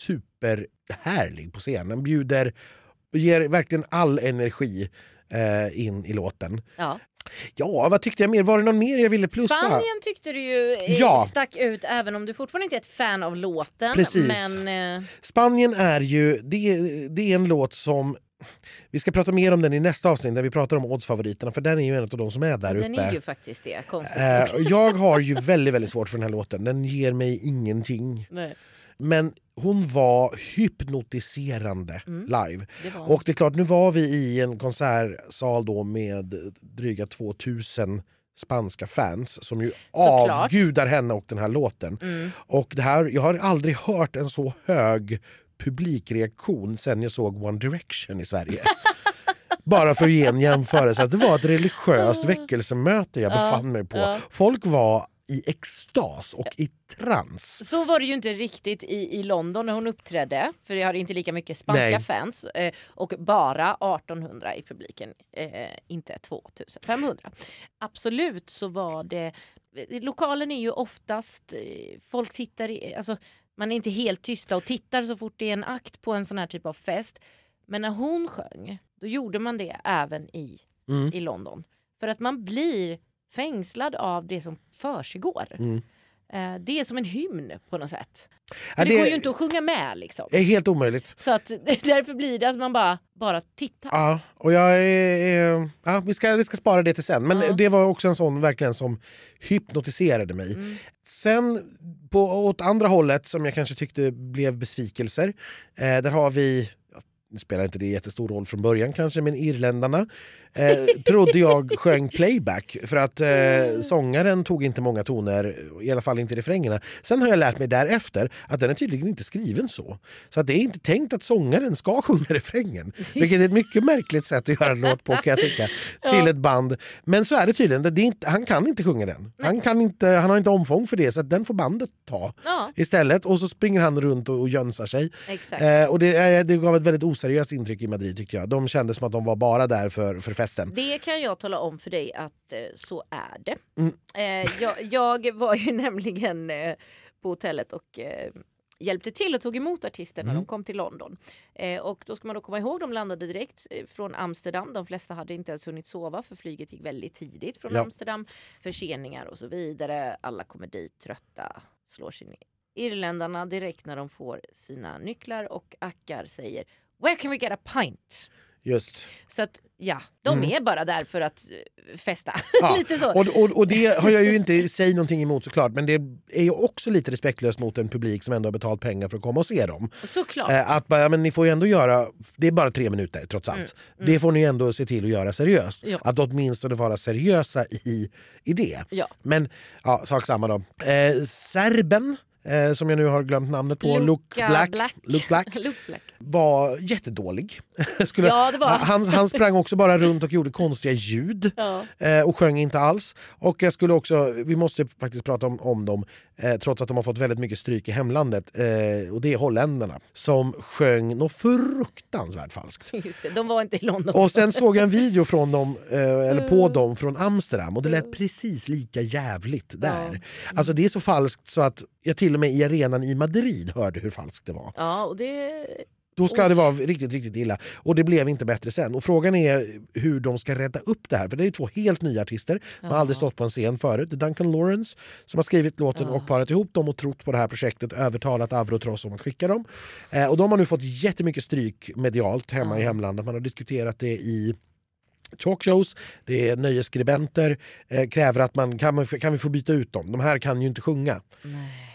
superhärlig på scenen. Bjuder, ger verkligen all energi eh, in i låten. Ja. Ja, vad tyckte jag mer? Var det någon mer jag ville plussa? Spanien tyckte du ju ja. stack ut, även om du fortfarande inte är ett fan av låten. Precis. Men, eh... Spanien är ju, det, det är en låt som... Vi ska prata mer om den i nästa avsnitt när vi pratar om oddsfavoriterna, för den är ju en av de som är där den uppe. Den är ju faktiskt det, konstigt. Eh, jag har ju väldigt, väldigt svårt för den här låten. Den ger mig ingenting. Nej. Men hon var hypnotiserande mm. live. Det var. Och det är klart, nu var vi i en konsertsal då med dryga tvåtusen spanska fans som ju Såklart. avgudar henne och den här låten. Mm. Och det här, jag har aldrig hört en så hög publikreaktion sen jag såg One Direction i Sverige. Bara för att ge en jämförelse, att det var ett religiöst väckelsemöte jag befann mig på. Ja. Folk var i extas och i trans. Så var det ju inte riktigt i, i London när hon uppträdde, för jag hade inte lika mycket spanska Nej. fans eh, och bara artonhundra i publiken, eh, inte tvåtusenfemhundra. Absolut så var det, lokalen är ju oftast, eh, folk tittar i, alltså man är inte helt tysta och tittar så fort det är en akt på en sån här typ av fest. Men när hon sjöng, då gjorde man det även i, mm. i London. För att man blir fängslad av det som försiggår. Mm. Eh, det är som en hymn på något sätt. Ja, det, det går ju inte att sjunga med liksom. Det är helt omöjligt. Så att därför blir det att man bara, bara tittar. Ja, och jag är, ja, vi, ska, vi ska spara det till sen. Men ja. Det var också en sån verkligen som hypnotiserade mig. Mm. Sen på, åt andra hållet som jag kanske tyckte blev besvikelser. Eh, där har vi... Nu spelar inte det jättestor roll från början kanske, men irländarna eh, trodde jag sjöng playback för att eh, sångaren tog inte många toner, i alla fall inte refrängerna. Sen har jag lärt mig därefter att den är tydligen inte skriven så. Så att det är inte tänkt att sångaren ska sjunga refrängen. Vilket är ett mycket märkligt sätt att göra en låt på, kan jag tycka, till ja. ett band. Men så är det tydligen. Det är inte, han kan inte sjunga den. Han, kan inte, han har inte omfång för det, så att den får bandet ta ja. istället. Och så springer han runt och, och jönsar sig. Exakt. Eh, och det, det gav ett väldigt oseriöst intryck i Madrid, tycker jag. De kändes som att de var bara där för, för festen. Det kan jag tala om för dig att eh, så är det. Mm. Eh, jag, jag var ju nämligen eh, på hotellet och eh, hjälpte till och tog emot artisterna när mm. de kom till London. Eh, och då ska man då komma ihåg, de landade direkt eh, från Amsterdam. De flesta hade inte ens hunnit sova för flyget gick väldigt tidigt från ja. Amsterdam. Förseningar och så vidare. Alla kommer dit trötta, slår sig ner. Irländarna direkt när de får sina nycklar och ackar säger "Where can we get a pint?" Just. Så att ja, de mm. är bara där för att festa. Ja. Lite så. Och, och, och det har jag ju inte säg någonting emot såklart, men det är ju också lite respektlöst mot en publik som ändå har betalt pengar för att komma och se dem. Såklart. Eh, att bara, men ni får ju ändå göra, det är bara tre minuter trots allt. Mm. Mm. Det får ni ändå se till att göra seriöst. Ja. Att åtminstone vara seriösa i, i det. Ja. Men ja, sak samma då. Eh, Serben, Eh, som jag nu har glömt namnet på, Luke Black, Black. Luke Black, Luke Black var jättedålig. Skulle, ja, det var. Han, han sprang också bara runt och gjorde konstiga ljud ja. eh, och sjöng inte alls. Och jag skulle också, vi måste faktiskt prata om, om dem, eh, trots att de har fått väldigt mycket stryk i hemlandet. Eh, och det är holländarna som sjöng något fruktansvärt falskt. Just det, de var inte i London. Och sen såg jag en video från dem, eh, eller på dem från Amsterdam, och det lät precis lika jävligt där. Ja. Alltså det är så falskt så att jag till och med i arenan i Madrid hörde hur falskt det var. Ja, och det... Då ska det vara riktigt, riktigt illa. Och det blev inte bättre sen. Och frågan är hur de ska rädda upp det här. För det är två helt nya artister. De har ja. aldrig stått på en scen förut. Det är Duncan Lawrence som har skrivit låten ja. och parat ihop dem och trott på det här projektet. Övertalat Avrotross om att skicka dem. Eh, och de har nu fått jättemycket stryk medialt hemma ja. i hemlandet. Man har diskuterat det i talkshows, det är nöjesskribenter eh, kräver att man kan, kan vi få byta ut dem. De här kan ju inte sjunga. Nej.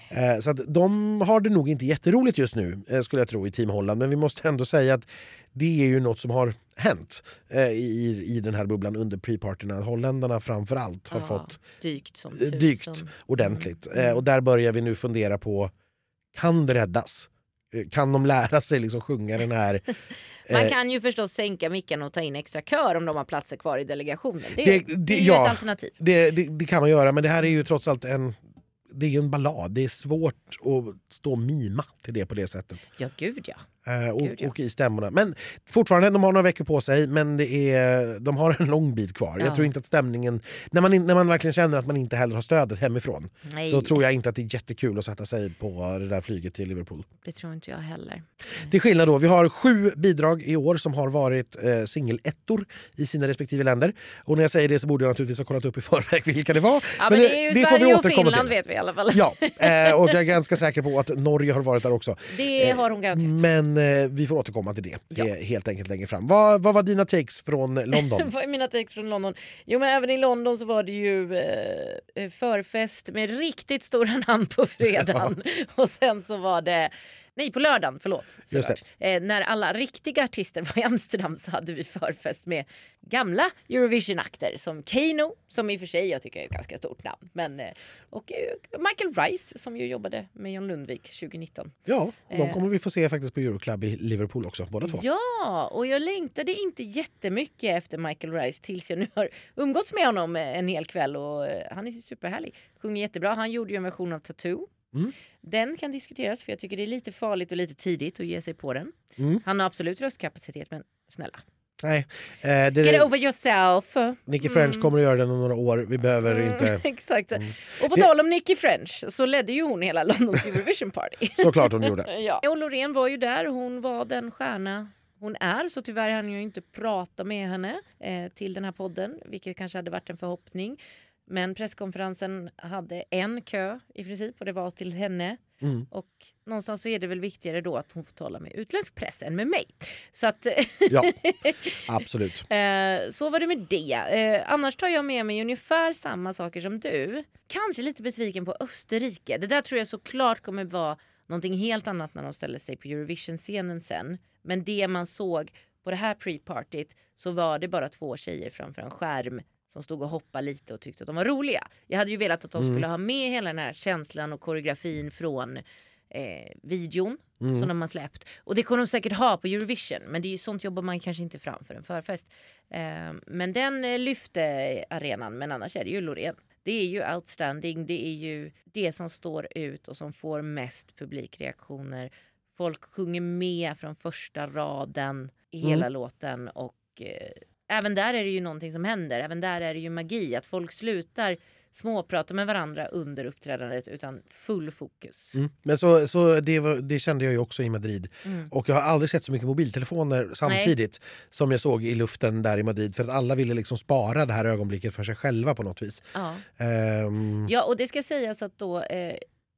Eh, så att de har det nog inte jätteroligt just nu, eh, skulle jag tro, i Team Holland. Men vi måste ändå säga att det är ju något som har hänt eh, i, i den här bubblan under pre-partyna. Holländarna framförallt har Ja, fått dykt som eh, tusen. dykt ordentligt. Mm. Eh, och där börjar vi nu fundera på, kan det räddas? Eh, kan de lära sig liksom sjunga den här... Man kan ju förstås sänka micken och ta in extra kör om de har platser kvar i delegationen. Det, Det- det, det- är ju ja. ett alternativ. Det, det, det kan man göra, men det här är ju trots allt en... Det är ju en ballad. Det är svårt att stå och mima till det på det sättet. Ja, gud ja. Eh, och, Gud, ja. och i stämmorna. Men fortfarande, de har några veckor på sig, men det är, de har en lång bit kvar. Ja. Jag tror inte att stämningen... När man, in- när man verkligen känner att man inte heller har stödet hemifrån, Nej, så tror jag inte att det är jättekul att sätta sig på det där flyget till Liverpool. det tror inte jag heller. Till skillnad då, vi har sju bidrag i år som har varit eh, singelettor i sina respektive länder. Och när jag säger det så borde jag naturligtvis ha kollat upp i förväg vilka det var. Ja, men det är ju det får vi Sverige och återkomma Finland till. vet vi i alla fall. Ja, eh, och jag är ganska säker på att Norge har varit där också. Det har hon garanterat. Men eh, vi får återkomma till det Ja. eh, helt enkelt längre fram. Vad, vad var dina takes från London? Vad är mina takes från London? Jo, men även i London så var det ju eh, förfest med riktigt stora namn på fredagen. Och sen så var det... Nej, på lördagen, förlåt. Just det. Eh, när alla riktiga artister var i Amsterdam så hade vi förfest med gamla Eurovision-akter som Kano, som i och för sig jag tycker är ett ganska stort namn. Men, eh, och eh, Michael Rice som ju jobbade med John Lundvik tjugonitton. Ja, de Eh. kommer vi få se faktiskt på Euroclub i Liverpool också, båda två. Ja, och jag längtade inte jättemycket efter Michael Rice tills jag nu har umgåtts med honom en hel kväll och eh, han är superhärlig. Sjunger jättebra. Han gjorde ju en version av Tattoo. Mm. Den kan diskuteras för jag tycker det är lite farligt och lite tidigt att ge sig på den. Mm. Han har absolut röstkapacitet, men snälla. Nej, eh, det, Get over yourself. Nicky French kommer att göra den om några år. Vi behöver Mm, inte... Exakt. Mm. Och på Vi- tal om Nicky French så ledde ju hon hela Londons Eurovision Party. Såklart hon gjorde. Ja. Och Loreen var ju där. Hon var den stjärna hon är. Så tyvärr hann jag ju inte prata med henne eh, till den här podden. Vilket kanske hade varit en förhoppning. Men presskonferensen hade en kö i princip och det var till henne. Mm. Och någonstans så är det väl viktigare då att hon får tala med utländsk press än med mig. Så att... Ja, absolut. Eh, så var det med det. Eh, annars tar jag med mig ungefär samma saker som du. Kanske lite besviken på Österrike. Det där tror jag såklart kommer vara någonting helt annat när de ställer sig på Eurovision-scenen sen. Men det man såg på det här pre-partyt så var det bara två tjejer framför en skärm som stod och hoppade lite och tyckte att de var roliga. Jag hade ju velat att de Mm. skulle ha med hela den här känslan och koreografin från eh, videon Mm. som de har släppt. Och det kommer de säkert ha på Eurovision. Men det är ju sånt jobbar man kanske inte fram för en förfest. Eh, men den eh, lyfte arenan. Men annars är det ju Loreen. Det är ju outstanding. Det är ju det som står ut och som får mest publikreaktioner. Folk sjunger med från första raden i hela Mm. låten. Och eh, även där är det ju någonting som händer. Även där är det ju magi. Att folk slutar småprata med varandra under uppträdandet utan full fokus. Mm. Men så, så det, var, det kände jag ju också i Madrid. Mm. Och jag har aldrig sett så mycket mobiltelefoner samtidigt som jag såg i luften där i Madrid. För att alla ville liksom spara det här ögonblicket för sig själva på något vis. Ja. Ehm, Ja, och det ska sägas att då eh,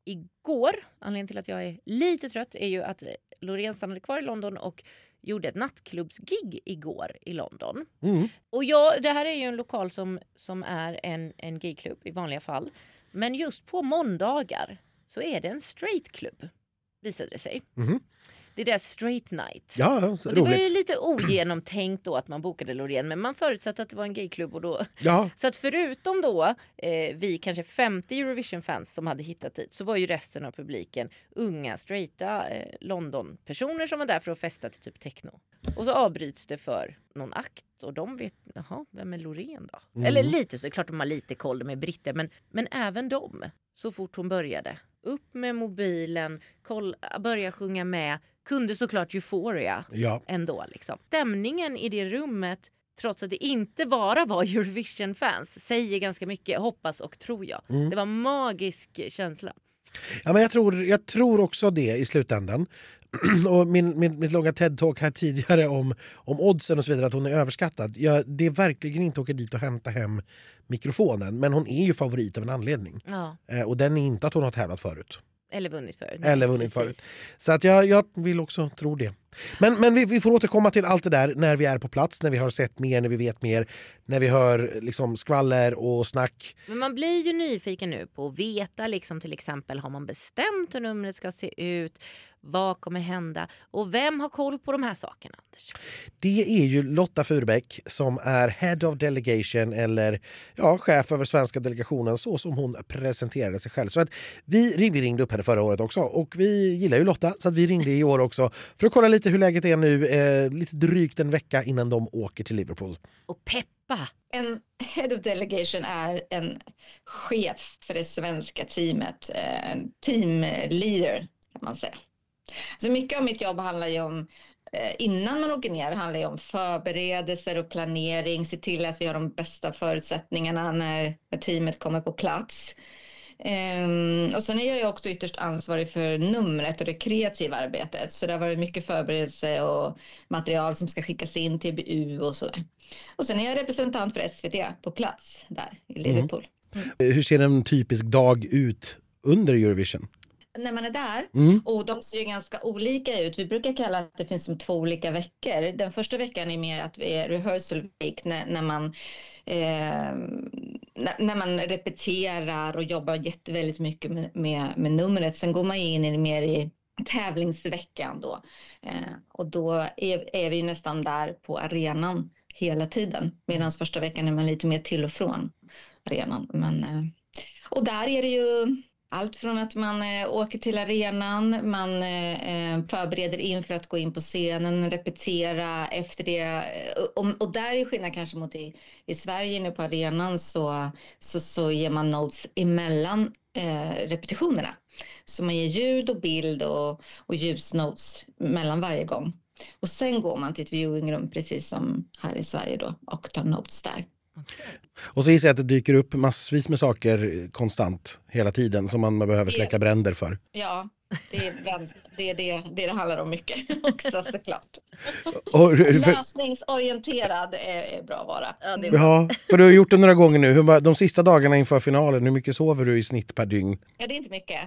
igår, anledningen till att jag är lite trött är ju att Loreen stannade kvar i London och gjorde ett nattklubbsgig igår i London. mm. Och ja, det här är ju en lokal som, som är en, en gayklubb i vanliga fall. Men just på måndagar så är det en straightklubb, visade det sig. Mhm. Det är deras straight night. Ja, Och det var ju roligt. lite ogenomtänkt då att man bokade Loreen, men man förutsatte att det var en gayklubb och då... Ja, Så att förutom då eh, vi kanske femtio Eurovision-fans som hade hittat dit så var ju resten av publiken unga, straighta eh, London-personer som var där för att festa till typ techno. Och så avbryts det för någon akt och de vet, jaha, vem är Loreen då? Mm. Eller lite så, det är klart de har lite koll, de är britter, men, men även de, så fort hon började. Upp med mobilen, koll, börja sjunga med, kunde såklart Euphoria ja. ändå liksom. Stämningen i det rummet, trots att det inte bara var Eurovision-fans, säger ganska mycket, hoppas och tror jag. Mm. Det var magisk känsla. Ja, men jag tror, jag tror också det i slutändan. Och min, min, mitt långa TED-talk här tidigare om, om oddsen och så vidare, att hon är överskattad. Ja, det är verkligen inte att åka dit och hämta hem mikrofonen, men hon är ju favorit av en anledning. Ja, Eh, och den är inte att hon har tävlat förut. eller vunnit förut. Eller vunnit förut. Så att jag, jag vill också tro det. Men, men vi, vi får återkomma till allt det där när vi är på plats, när vi har sett mer, när vi vet mer, när vi hör liksom skvaller och snack. Men man blir ju nyfiken nu på att veta, liksom, till exempel, har man bestämt hur numret ska se ut? Vad kommer hända? Och vem har koll på de här sakerna, Anders? Det är ju Lotta Furbeck som är Head of Delegation, eller ja, chef över svenska delegationen, så som hon presenterade sig själv. Så att vi, vi ringde upp henne förra året också, och vi gillar ju Lotta, så att vi ringde i år också för att kolla lite hur läget är nu, eh, lite drygt en vecka innan de åker till Liverpool. Och peppa! En Head of Delegation är en chef för det svenska teamet, en teamleader kan man säga. Så mycket av mitt jobb handlar ju om, eh, innan man åker ner, handlar ju om förberedelser och planering. Se till att vi har de bästa förutsättningarna när, när teamet kommer på plats. Um, och sen är jag ju också ytterst ansvarig för numret och det kreativa arbetet. Så det har varit mycket förberedelse och material som ska skickas in till B U och sådär. Och sen är jag representant för S V T på plats där i Liverpool. Mm. Mm. Hur ser en typisk dag ut under Eurovision? När man är där, mm. och de ser ju ganska olika ut. Vi brukar kalla att det finns som två olika veckor. Den första veckan är mer att vi är rehearsal week, när, när man eh, när, när man repeterar och jobbar jätteväldigt mycket med, med, med numret. Sen går man in i mer i tävlingsveckan då. Eh, och då är, är vi nästan där på arenan hela tiden. Medan första veckan är man lite mer till och från arenan. Men, eh, och där är det ju allt från att man eh, åker till arenan, man eh, förbereder in för att gå in på scenen, repetera efter det. Och, och där är skillnad kanske mot i, i Sverige nu på arenan, så, så, så ger man notes emellan eh, repetitionerna. Så man ger ljud och bild och, och ljusnotes mellan varje gång. Och sen går man till ett viewing room precis som här i Sverige då och tar notes där. Okay. Och så gissar jag att det dyker upp massvis med saker konstant hela tiden som man behöver släcka bränder för. Ja, det är det, är det, det, det handlar om mycket också såklart. Och, för, Lösningsorienterad är, är bra att vara. Ja, det är bra. Ja, för du har gjort det några gånger nu. Hur, de sista dagarna inför finalen, hur mycket sover du i snitt per dygn? Ja, det är inte mycket.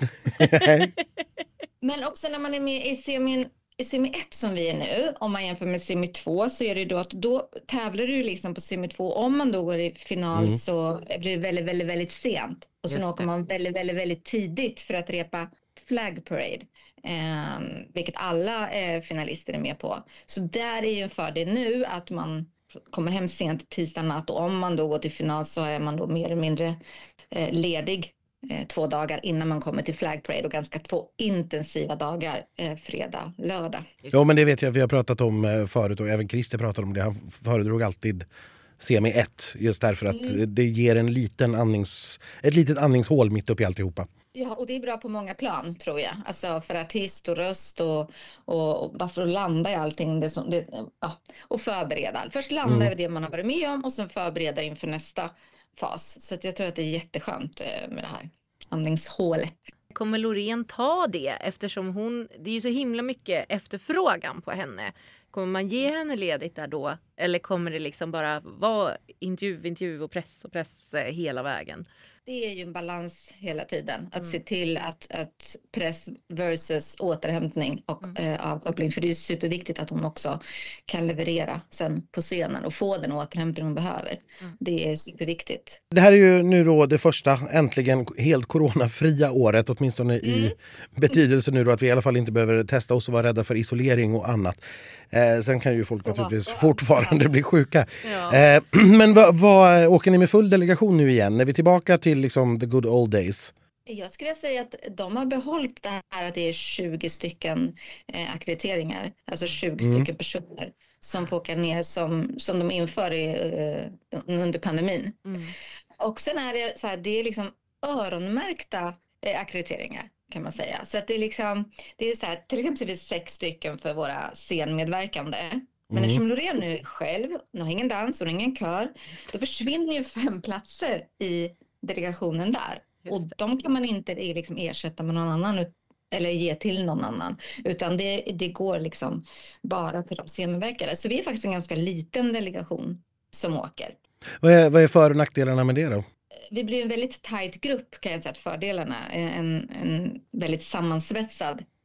Men också när man är med i semin I semi ett som vi är nu, om man jämför med semi två, så är det då att då tävlar du liksom på semi två. Om man då går i final mm. så blir det väldigt, väldigt, väldigt sent. Och sen åker man väldigt, väldigt, väldigt tidigt för att repa Flag Parade. Eh, vilket alla eh, finalister är med på. Så där är ju en fördel nu att man kommer hem sent tisdag natt. Och om man då går till final så är man då mer eller mindre eh, ledig. Två dagar innan man kommer till Flag Parade, och ganska två intensiva dagar, eh, fredag, lördag. Ja, men det vet jag, vi har pratat om förut, och även Christer pratade om det. Han föredrog alltid semi ett, just därför att mm. det ger en liten andnings, ett litet andningshål mitt upp i alltihopa. Ja, och det är bra på många plan, tror jag. Alltså för artist och röst och, och, och bara för att landa i allting. Det som, det, ja, och förbereda. Först landa mm. över det man har varit med om och sen förbereda inför nästa fas. Så att jag tror att det är jätteskönt med det här andningshålet. Kommer Loreen ta det, eftersom hon, det är ju så himla mycket efterfrågan på henne? Kommer man ge henne ledigt där då? Eller kommer det liksom bara vara intervju, intervju och press och press hela vägen? Det är ju en balans hela tiden. Att mm. se till att, att press versus återhämtning och mm. eh, avkoppling. För det är superviktigt att hon också kan leverera sen på scenen och få den återhämtning hon behöver. Mm. Det är superviktigt. Det här är ju nu då det första äntligen helt coronafria året, åtminstone mm. i betydelse nu då att vi i alla fall inte behöver testa oss och vara rädda för isolering och annat. Eh, sen kan ju folk så, naturligtvis så, fortfarande ja. bli sjuka. Ja. Eh, men vad, vad, åker ni med full delegation nu igen? Är vi tillbaka till liksom the good old days? Jag skulle säga att de har behållit det här att det är tjugo stycken eh, akkrediteringar. Alltså tjugo mm. stycken personer som får åka ner som, som de inför i, eh, under pandemin. Mm. Och sen är det så här, det är liksom öronmärkta eh, akkrediteringar, kan man säga. Så att det är liksom, det är så här, till exempel sex stycken för våra scenmedverkande. Men mm. eftersom Loreen nu är själv, hon har ingen dans, hon har ingen kör, då försvinner ju fem platser i delegationen där. Och de kan man inte liksom ersätta med någon annan eller ge till någon annan. Utan det, det går liksom bara till de scenmedverkare. Så vi är faktiskt en ganska liten delegation som åker. Vad är, vad är för- och nackdelarna med det då? Vi blir en väldigt tajt grupp, kan jag säga, att fördelarna. En, en väldigt sammansvetsad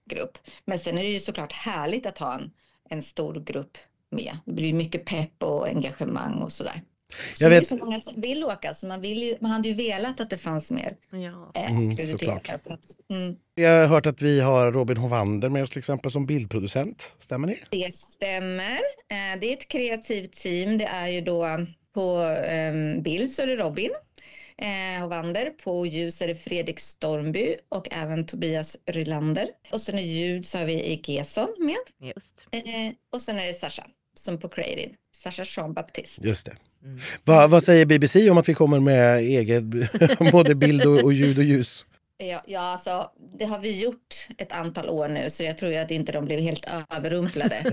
grupp. Men sen är det ju såklart härligt att ha en, en stor grupp med. Det blir mycket pepp och engagemang och sådär. Så jag det är vet... så många som vill åka, så man, vill ju, man hade ju velat att det fanns mer. Ja. Eh, Mm, såklart. Mm. Jag har hört att vi har Robin Hovander med oss till exempel som bildproducent. Stämmer det? Det stämmer. Eh, det är ett kreativt team. Det är ju då på eh, bild så är det Robin eh, Hovander. På ljus är det Fredrik Stormby och även Tobias Rylander. Och sen i ljud så har vi i Gesson med. Just. Eh, och sen är det Sasha som på Creative. Sasha Jean-Baptiste. Just det. Mm. Va, vad säger B B C om att vi kommer med eget både bild och, och ljud och ljus? Ja, ja, alltså det har vi gjort ett antal år nu, så jag tror ju att inte de blev helt överrumplade.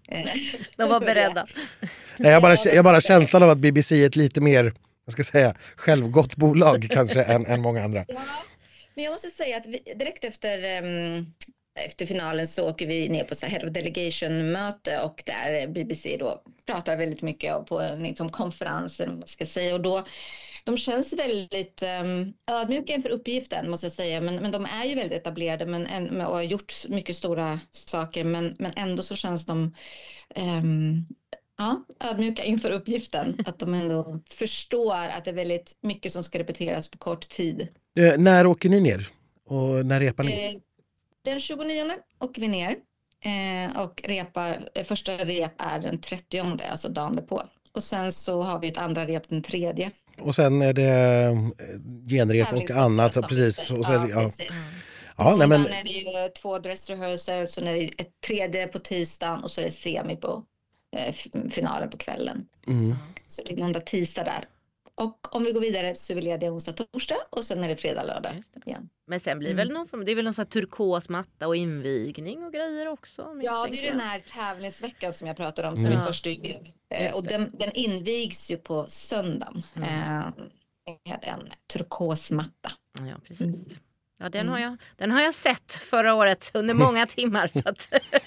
De var beredda. Nej, jag bara, jag bara känslan av att B B C är ett lite mer, jag ska säga, självgott bolag kanske än, än många andra. Ja, men jag måste säga att vi, direkt efter, um, efter finalen så åker vi ner på så här Head of Delegation-möte, och där B B C då pratar väldigt mycket på liksom, konferenser, man ska säga, och då de känns väldigt um, ödmjuka inför uppgiften, måste jag säga, men, men de är ju väldigt etablerade men, en, och har gjort mycket stora saker, men, men ändå så känns de um, ja, ödmjuka inför uppgiften, att de ändå förstår att det är väldigt mycket som ska repeteras på kort tid. Eh, när åker ni ner? Och när repar ni? Eh, den tjugonionde åker vi ner eh, och repar, eh, första rep är den trettionde, alltså dagen därpå. Och sen så har vi ett andra rep den tredje. Och sen är det genrep och annat. Precis. Och sen, ja, ja. precis. Ja, nej, men... Sen är det ju två dress rehearsals, sen är det ett tredje på tisdagen och så är det semi på eh, finalen på kvällen. Mm. Så det är måndag, tisdag där. Och om vi går vidare så är vi lediga onsdag, torsdag och sen är det fredag, lördag igen. Men sen blir väl någon form, det är väl någon sån här turkos matta och invigning och grejer också. Ja, det är den här tävlingsveckan som jag pratade om som mm. är första juli. Eh, och den, den invigs ju på söndagen. Mm. Eh, en turkos matta. Ja, precis. Ja, den har jag, den har jag sett förra året under många timmar. Så att...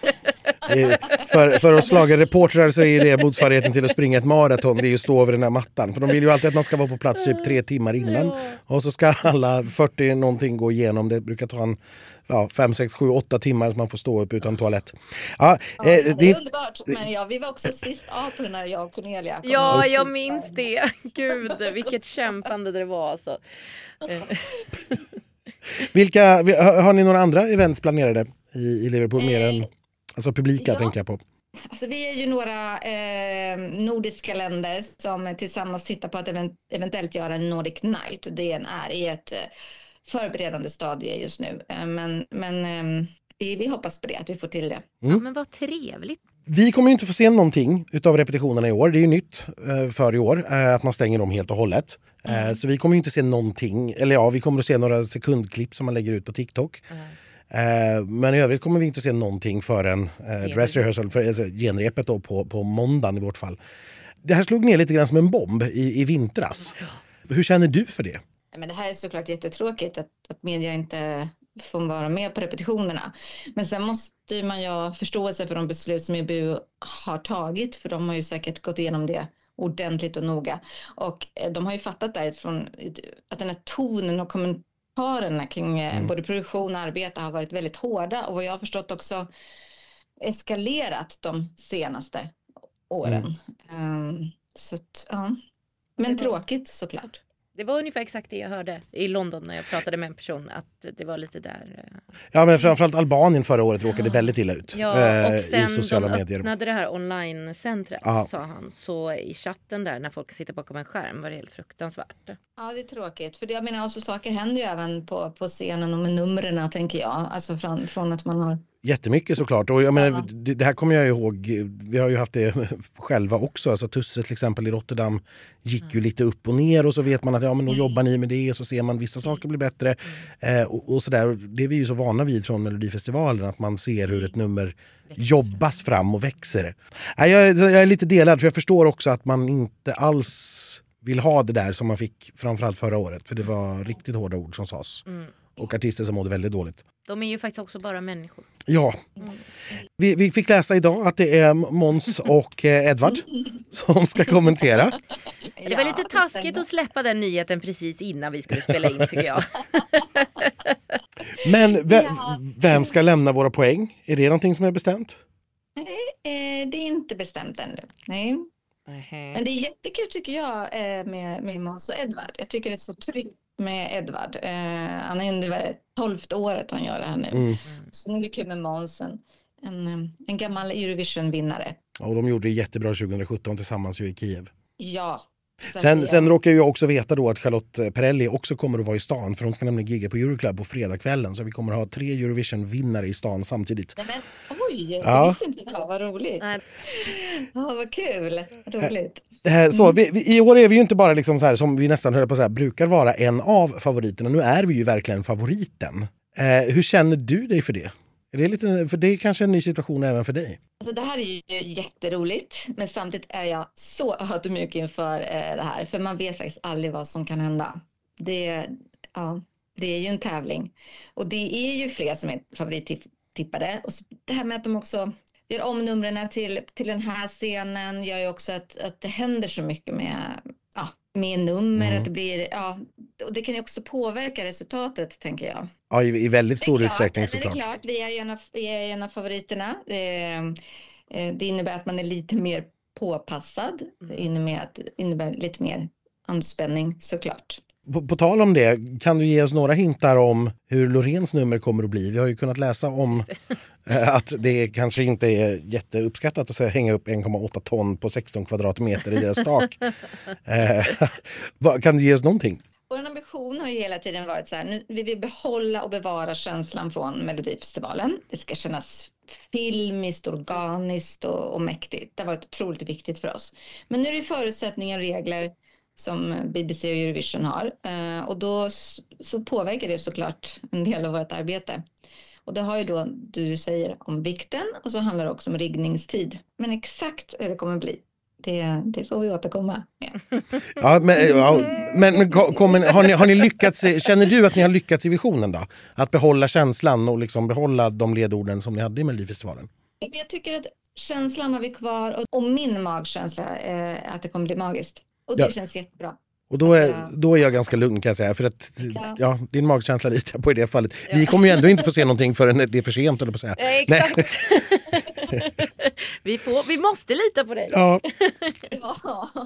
för, för oss slagerreportrar så är det motsvarigheten till att springa ett maraton. Det är ju stå över den här mattan. För de vill ju alltid att man ska vara på plats typ tre timmar innan. Ja. Och så ska alla fyrtio någonting gå igenom. Det brukar ta en ja, fem, sex, sju, åtta timmar att man får stå upp utan toalett. Ja, ja, eh, det är det... underbart. Men ja, vi var också sist av på den här, jag och Cornelia. Ja, jag minns det. Gud, vilket kämpande det var alltså. Vilka, har ni några andra events planerade i, i Liverpool mer än alltså publika ja. Tänkte jag på? Alltså, vi är ju några eh, nordiska länder som tillsammans tittar på att event, eventuellt göra en Nordic Night. Det är i ett eh, förberedande stadie just nu. Eh, men men eh, vi, vi hoppas på det, att vi får till det. Mm. Ja, men vad trevligt. Vi kommer ju inte få se någonting utav repetitionerna i år. Det är ju nytt eh, för i år eh, att man stänger dem helt och hållet. Mm. Eh, så vi kommer ju inte se någonting. Eller ja, vi kommer att se några sekundklipp som man lägger ut på TikTok. Mm. Eh, men i övrigt kommer vi inte se någonting förrän eh, dress rehearsal, för alltså, genrepet då på, på måndagen i vårt fall. Det här slog ner lite grann som en bomb i, i vintras. Mm. Hur känner du för det? Men det här är såklart jättetråkigt att, att media inte får vara med på repetitionerna. Men sen måste man ju ha förståelse för de beslut som E B U har tagit, för de har ju säkert gått igenom det ordentligt och noga. Och de har ju fattat därifrån att den här tonen och kommentarerna kring mm. både produktion och arbete har varit väldigt hårda, och vad jag har förstått också eskalerat de senaste åren. Mm. Um, så att, ja. Men tråkigt såklart. Det var ungefär exakt det jag hörde i London när jag pratade med en person, att det var lite där. Ja, men framförallt Albanien förra året råkade väldigt illa ut. Ja, och sen i sociala de medier. öppnade det här online-centret, ja. sa han. Så i chatten där, när folk sitter bakom en skärm, var det helt fruktansvärt. Ja, det är tråkigt. För det, jag menar, också saker händer ju även på, på scenen och med numren, tänker jag. Alltså från, från att man har... Jättemycket såklart. Och jag menar, det, det här kommer jag ihåg, vi har ju haft det själva också. Alltså Tusse till exempel i Rotterdam gick ju lite upp och ner, och så vet man att ja, men då jobbar ni med det, och så ser man vissa saker blir bättre. Eh, och, och sådär. Det är vi ju så vana vid från Melodifestivalen, att man ser hur ett nummer jobbas fram och växer. Eh, jag, jag är lite delad, för jag förstår också att man inte alls vill ha det där som man fick framförallt förra året. För det var riktigt hårda ord som sades. Mm. Och artister som mådde väldigt dåligt. De är ju faktiskt också bara människor. Ja. Mm. Vi, vi fick läsa idag att det är Måns och eh, Edvard som ska kommentera. Det var lite taskigt att släppa den nyheten precis innan vi skulle spela in, tycker jag. Men v- vem ska lämna våra poäng? Är det någonting som är bestämt? Nej, det är inte bestämt ännu. Nej. Uh-huh. Men det är jättekul tycker jag med, med Måns och Edvard. Jag tycker det är så tryggt med Edvard. Uh, han är under tolfte året han gör det här nu. Mm. Så nu är det kul med Måns, en, en, en gammal Eurovision-vinnare. Ja, och de gjorde det jättebra tjugohundrasjutton tillsammans i Kiev. Ja. Sen, jag... sen råkar jag också veta då att Charlotte Perrelli också kommer att vara i stan, för hon ska nämligen gigga på Euroclub på fredagskvällen, så vi kommer att ha tre Eurovision-vinnare i stan samtidigt. Nej, men, oj, ja. Det visste inte jag, vad roligt. Ja, vad kul, roligt. Mm. Så vi, vi, i år är vi ju inte bara liksom så här, som vi nästan höll på att säga, brukar vara en av favoriterna. Nu är vi ju verkligen favoriten. Eh, hur känner du dig för det? Är det lite, för det är kanske en ny situation även för dig. Alltså det här är ju jätteroligt, men samtidigt är jag så ödmjuk inför eh, det här. För man vet faktiskt aldrig vad som kan hända. Det, ja, det är ju en tävling. Och det är ju fler som är favorittippade. Och så det här med att de också gör om numren till, till den här scenen gör ju också att, att det händer så mycket med, ja, med nummer. Mm. Att det blir, ja, och det kan ju också påverka resultatet, tänker jag. Ja, i, i väldigt stor utsträckning såklart. Det är klart, vi är ju en av, vi är en av favoriterna. Det, det innebär att man är lite mer påpassad. Det innebär, att, innebär lite mer anspänning, såklart. På, på tal om det, kan du ge oss några hintar om hur Loreens nummer kommer att bli? Vi har ju kunnat läsa om att det kanske inte är jätteuppskattat att hänga upp en komma åtta ton på sexton kvadratmeter i deras tak. Kan du ge oss någonting? Vår ambition har ju hela tiden varit så här, nu vill vi behålla och bevara känslan från Melodifestivalen. Det ska kännas filmiskt, organiskt och, och mäktigt. Det har varit otroligt viktigt för oss. Men nu är det förutsättningar och regler som B B C och Eurovision har. Och då så påverkar det såklart en del av vårt arbete. Och det har ju då, du säger, om vikten och så handlar det också om riggningstid. Men exakt hur det kommer bli, det, det får vi återkomma med. Ja, men, ja, men, men kom, har, ni, har ni lyckats, känner du att ni har lyckats i visionen då? Att behålla känslan och liksom behålla de ledorden som ni hade i Melodifestivalen? Jag tycker att känslan har vi kvar och, och min magkänsla är att det kommer bli magiskt. Och det ja. Känns jättebra. Och då är, då är jag ganska lugn, kan jag säga. För att ja. Ja, din magkänsla litar på i det fallet. Ja. Vi kommer ju ändå inte få se någonting förrän det är för sent, eller på att säga. Ja, exakt. vi, får, vi måste lita på dig. Ja. Ja,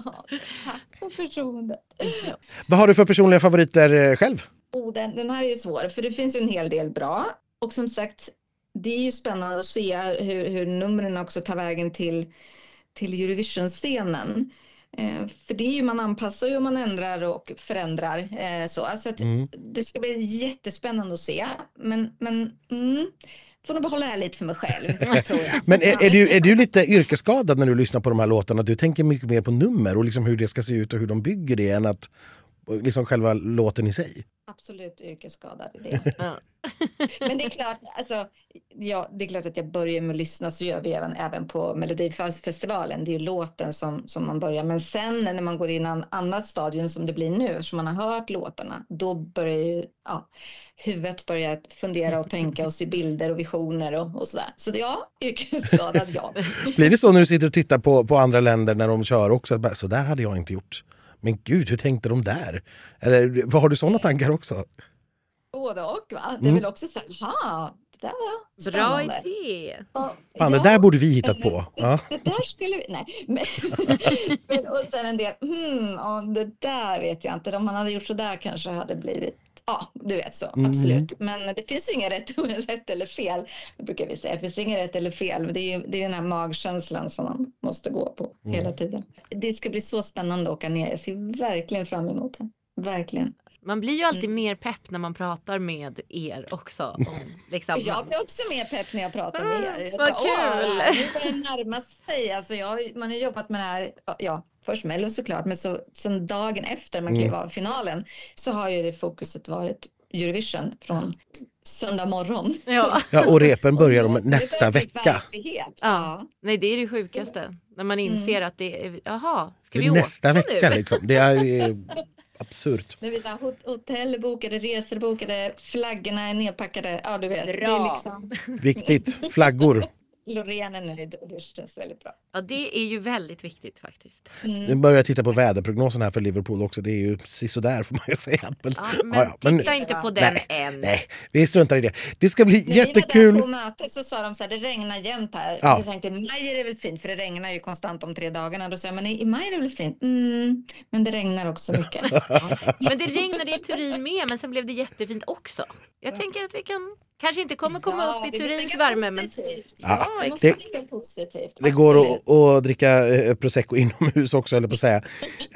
tack för förtroendet. Vad har du för personliga favoriter själv? Oh, den, den här är ju svår, för det finns ju en hel del bra. Och som sagt, det är ju spännande att se hur, hur numren också tar vägen till, till Eurovision-scenen. Eh, för det är ju, man anpassar ju och man ändrar och förändrar. Eh, så alltså att mm. det ska bli jättespännande att se. Men, men mm, får nog behålla det här lite för mig själv, tror jag. Men är, är, du, är du lite yrkesskadad när du lyssnar på de här låtarna? Du tänker mycket mer på nummer och liksom hur det ska se ut och hur de bygger det än att liksom själva låten i sig? Absolut yrkesskadad i det. Ja. Men det är klart, alltså, ja, det är klart att jag börjar med att lyssna, så gör vi även, även på Melodifestivalen. Det är ju låten som, som man börjar. Men sen när man går in i en annat stadion som det blir nu, som man har hört låtarna, då börjar ju ja, huvudet börjar fundera och tänka och se bilder och visioner och, och sådär. Så det, ja, yrkesskadad, ja. Blir det så när du sitter och tittar på, på andra länder när de kör också? Så där hade jag inte gjort. Men gud, hur tänkte de där? Eller vad har du sådana tankar också? Både och, va? Det är mm. väl också så här, ha, det där var spännande. Bra idé. Och, Fan, ja, det där borde vi hittat på. Ja. Det där skulle vi, nej. Men, men, och sen en del, hmm, och det där vet jag inte. Om man hade gjort så där kanske hade blivit, ja, du vet så, mm. absolut. Men det finns ju inga rätt, rätt eller fel, det brukar vi säga. Det finns inga rätt eller fel, men det är ju det är den här magkänslan som man måste gå på mm. hela tiden. Det ska bli så spännande att åka ner. Jag ser verkligen fram emot det. Verkligen. Man blir ju alltid mm. mer pepp när man pratar med er också. Om, liksom. Jag blir också mer pepp när jag pratar med er. Vad kul! Nu börjar det närma sig. Alltså jag, man har jobbat med det här, ja, först Mello såklart, men så, sen dagen efter man klev av finalen så har ju det fokuset varit Eurovision från söndag morgon. Ja, ja och repen börjar om nästa vecka. Ja, nej, det är det sjukaste. När man inser mm. att det är, jaha, ska vi nästa åka vecka nu? Liksom. Det är absurt. Det är hotell bokade, resor bokade, flaggorna är nedpackade. Ja, du vet. Bra. Det är liksom... Viktigt. Flaggor. Loreen är nöjd och det känns väldigt bra. Ja, det är ju väldigt viktigt faktiskt. Mm. Nu börjar jag titta på väderprognosen här för Liverpool också. Det är ju sådär får man ju säga. Men, ja, men, ja, ja. titta men, inte på den nej, än. Nej, vi struntar i det. Det ska bli När jättekul. vi var där på mötet så sa de så här, det regnar jämt här. Ja. Jag tänkte, i maj är det väl fint, för det regnar ju konstant om tre dagarna. Då sa jag, men i maj är det väl fint? Mm, men det regnar också mycket. Ja. Men det regnade i Turin med, men sen blev det jättefint också. Jag tänker att vi kan... Kanske inte kommer komma ja, upp i Turins värme. Men... Ja, ja, det, positivt. Det går att, att dricka eh, prosecco inomhus också, eller på att säga.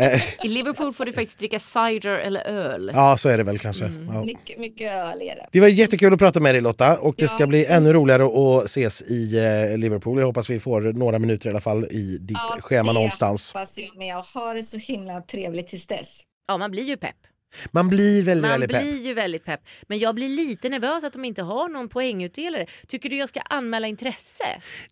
I Liverpool får du faktiskt dricka cider eller öl. Ja, så är det väl kanske. Mm. Ja. Mycket, mycket öl är det. Det var jättekul att prata med dig, Lotta. Och det ja. ska bli ännu roligare att ses i eh, Liverpool. Jag hoppas vi får några minuter i alla fall i ditt ja, schema någonstans. Ja, hoppas jag med. Jag har det så himla trevligt tills dess. Ja, man blir ju pepp. Man blir väldigt, Man väldigt pepp. blir ju väldigt pepp. Men jag blir lite nervös att de inte har någon poängutdelare. Tycker du jag ska anmäla intresse?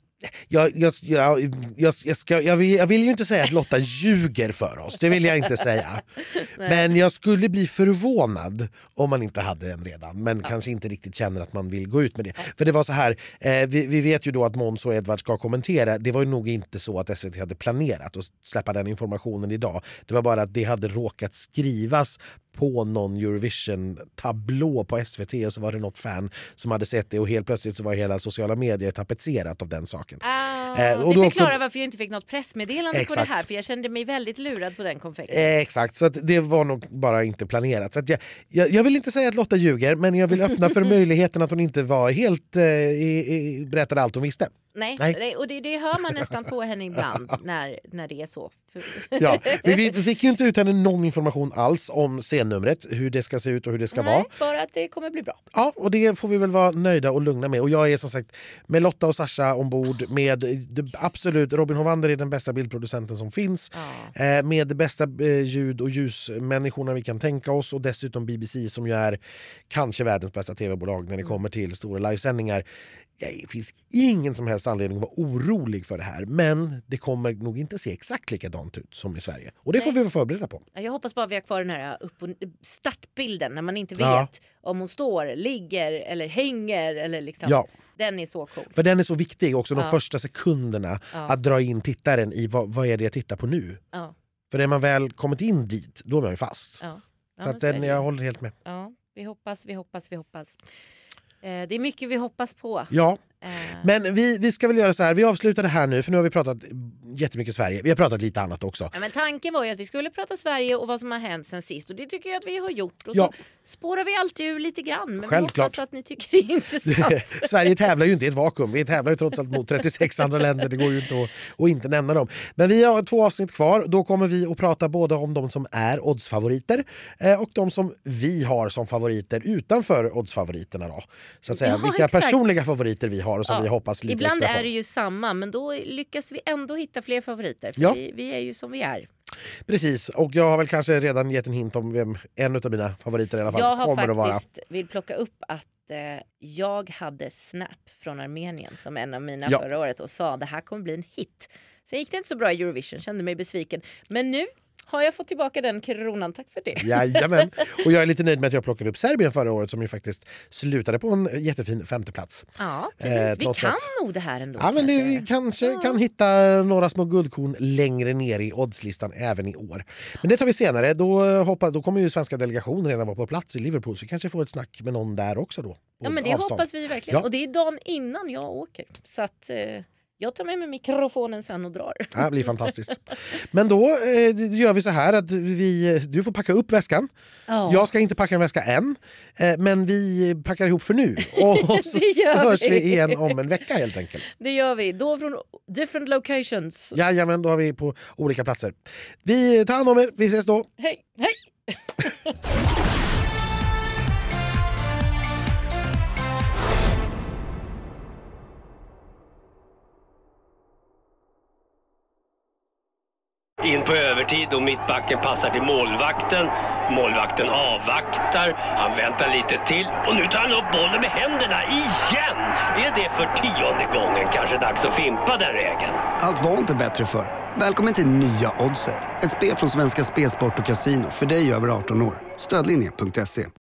Jag, jag, jag, jag, jag, ska, jag, vill, jag vill ju inte säga att Lotta ljuger för oss. Det vill jag inte säga. Men jag skulle bli förvånad om man inte hade den redan. Men ja. kanske inte riktigt känner att man vill gå ut med det. Ja. För det var så här, eh, vi, vi vet ju då att Måns och Edvard ska kommentera. Det var ju nog inte så att S V T hade planerat att släppa den informationen idag. Det var bara att det hade råkat skrivas på någon Eurovision-tablå på S V T, och så var det något fan som hade sett det, och helt plötsligt så var hela sociala medier tapetserat av den saken. Ah, eh, och det förklarar varför jag inte fick något pressmeddelande exakt. på det här, för jag kände mig väldigt lurad på den konfekten. Eh, exakt, så att det var nog bara inte planerat. Så att jag, jag, jag vill inte säga att Lotta ljuger, men jag vill öppna för möjligheten att hon inte var helt eh, i, i, berättade allt hon visste. Nej, Nej. och det, det hör man nästan på henne ibland när, när det är så. Ja, vi, vi fick ju inte ut henne någon information alls om scennumret, hur det ska se ut och hur det ska Nej, vara. Bara att det kommer bli bra. Ja, och det får vi väl vara nöjda och lugna med. Och jag är som sagt med Lotta och Sasha ombord, med absolut, Robin Hovander är den bästa bildproducenten som finns. Ja. Eh, med det bästa eh, ljud- och ljusmänniskorna vi kan tänka oss, och dessutom B B C som ju är kanske världens bästa tv-bolag när det kommer till stora livesändningar. Det finns ingen som helst anledning att vara orolig för det här, men det kommer nog inte se exakt likadant ut som i Sverige. Och det Nej. får vi vara förberedda på. Jag hoppas bara vi har kvar den här upp- och startbilden när man inte vet ja. om hon står, ligger eller hänger. Eller liksom. Ja. Den är så cool. För den är så viktig också, de ja. första sekunderna ja. att dra in tittaren i vad, vad är det jag tittar på nu. Ja. För när man väl kommit in dit, då är man ju fast. Ja. Ja, så att den, jag håller helt med. Ja, vi hoppas, vi hoppas, vi hoppas. Eh, det är mycket vi hoppas på. Ja. Men vi, vi ska väl göra så här, vi avslutar det här nu, för nu har vi pratat jättemycket Sverige. Vi har pratat lite annat också. Ja, men tanken var ju att vi skulle prata Sverige och vad som har hänt sen sist, och det tycker jag att vi har gjort. Och ja. så spårar vi alltid ur lite grann, men Självklart. vi hoppas att ni tycker det är intressant. Sverige tävlar ju inte i ett vakuum, vi tävlar ju trots allt mot trettiosex andra länder, det går ju inte att, att inte nämna dem. Men vi har två avsnitt kvar, då kommer vi att prata både om de som är oddsfavoriter och de som vi har som favoriter utanför oddsfavoriterna då. Så att säga, ja, vilka exakt. personliga favoriter vi har och som ja. vi hoppas lite Ibland extra på. är det ju samma, men då lyckas vi ändå hitta fler favoriter. För ja. vi, vi är ju som vi är. Precis, och jag har väl kanske redan gett en hint om vem en av mina favoriter i alla fall jag har kommer att vara. Jag faktiskt vill plocka upp att eh, jag hade Snap från Armenien som en av mina ja. förra året och sa det här kommer bli en hit. Sen gick det inte så bra i Eurovision, kände mig besviken. Men nu har jag fått tillbaka den kronan, tack för det. Jajamän, och jag är lite nöjd med att jag plockade upp Serbien förra året som ju faktiskt slutade på en jättefin femteplats. Ja, precis. Eh, vi kan att... nog det här ändå. Ja, men det, vi kanske ja. kan hitta några små guldkorn längre ner i oddslistan även i år. Men det tar vi senare. Då, hoppas, då kommer ju svenska delegationen redan vara på plats i Liverpool, så vi kanske får ett snack med någon där också då. Ja, men det avstånd. hoppas vi verkligen. Ja. Och det är dagen innan jag åker. Så att... Eh... Jag tar med mig mikrofonen sen och drar. Det blir fantastiskt. Men då eh, gör vi så här att vi, du får packa upp väskan. Oh. Jag ska inte packa en väska än. Eh, men vi packar ihop för nu. Och så hörs vi. vi igen om en vecka helt enkelt. Det gör vi. Då från different locations. Jajamän, då har vi på olika platser. Vi tar hand om er. Vi ses då. Hej, hej! In på övertid och mittbacken passar till målvakten. Målvakten avvaktar. Han väntar lite till. Och nu tar han upp bollen med händerna igen. Är det för tionde gången kanske dags att fimpa den regeln? Allt var inte bättre för. Välkommen till nya Oddset. Ett spel från Svenska Spelsport och Casino för dig över arton år. Stödlinje punkt se.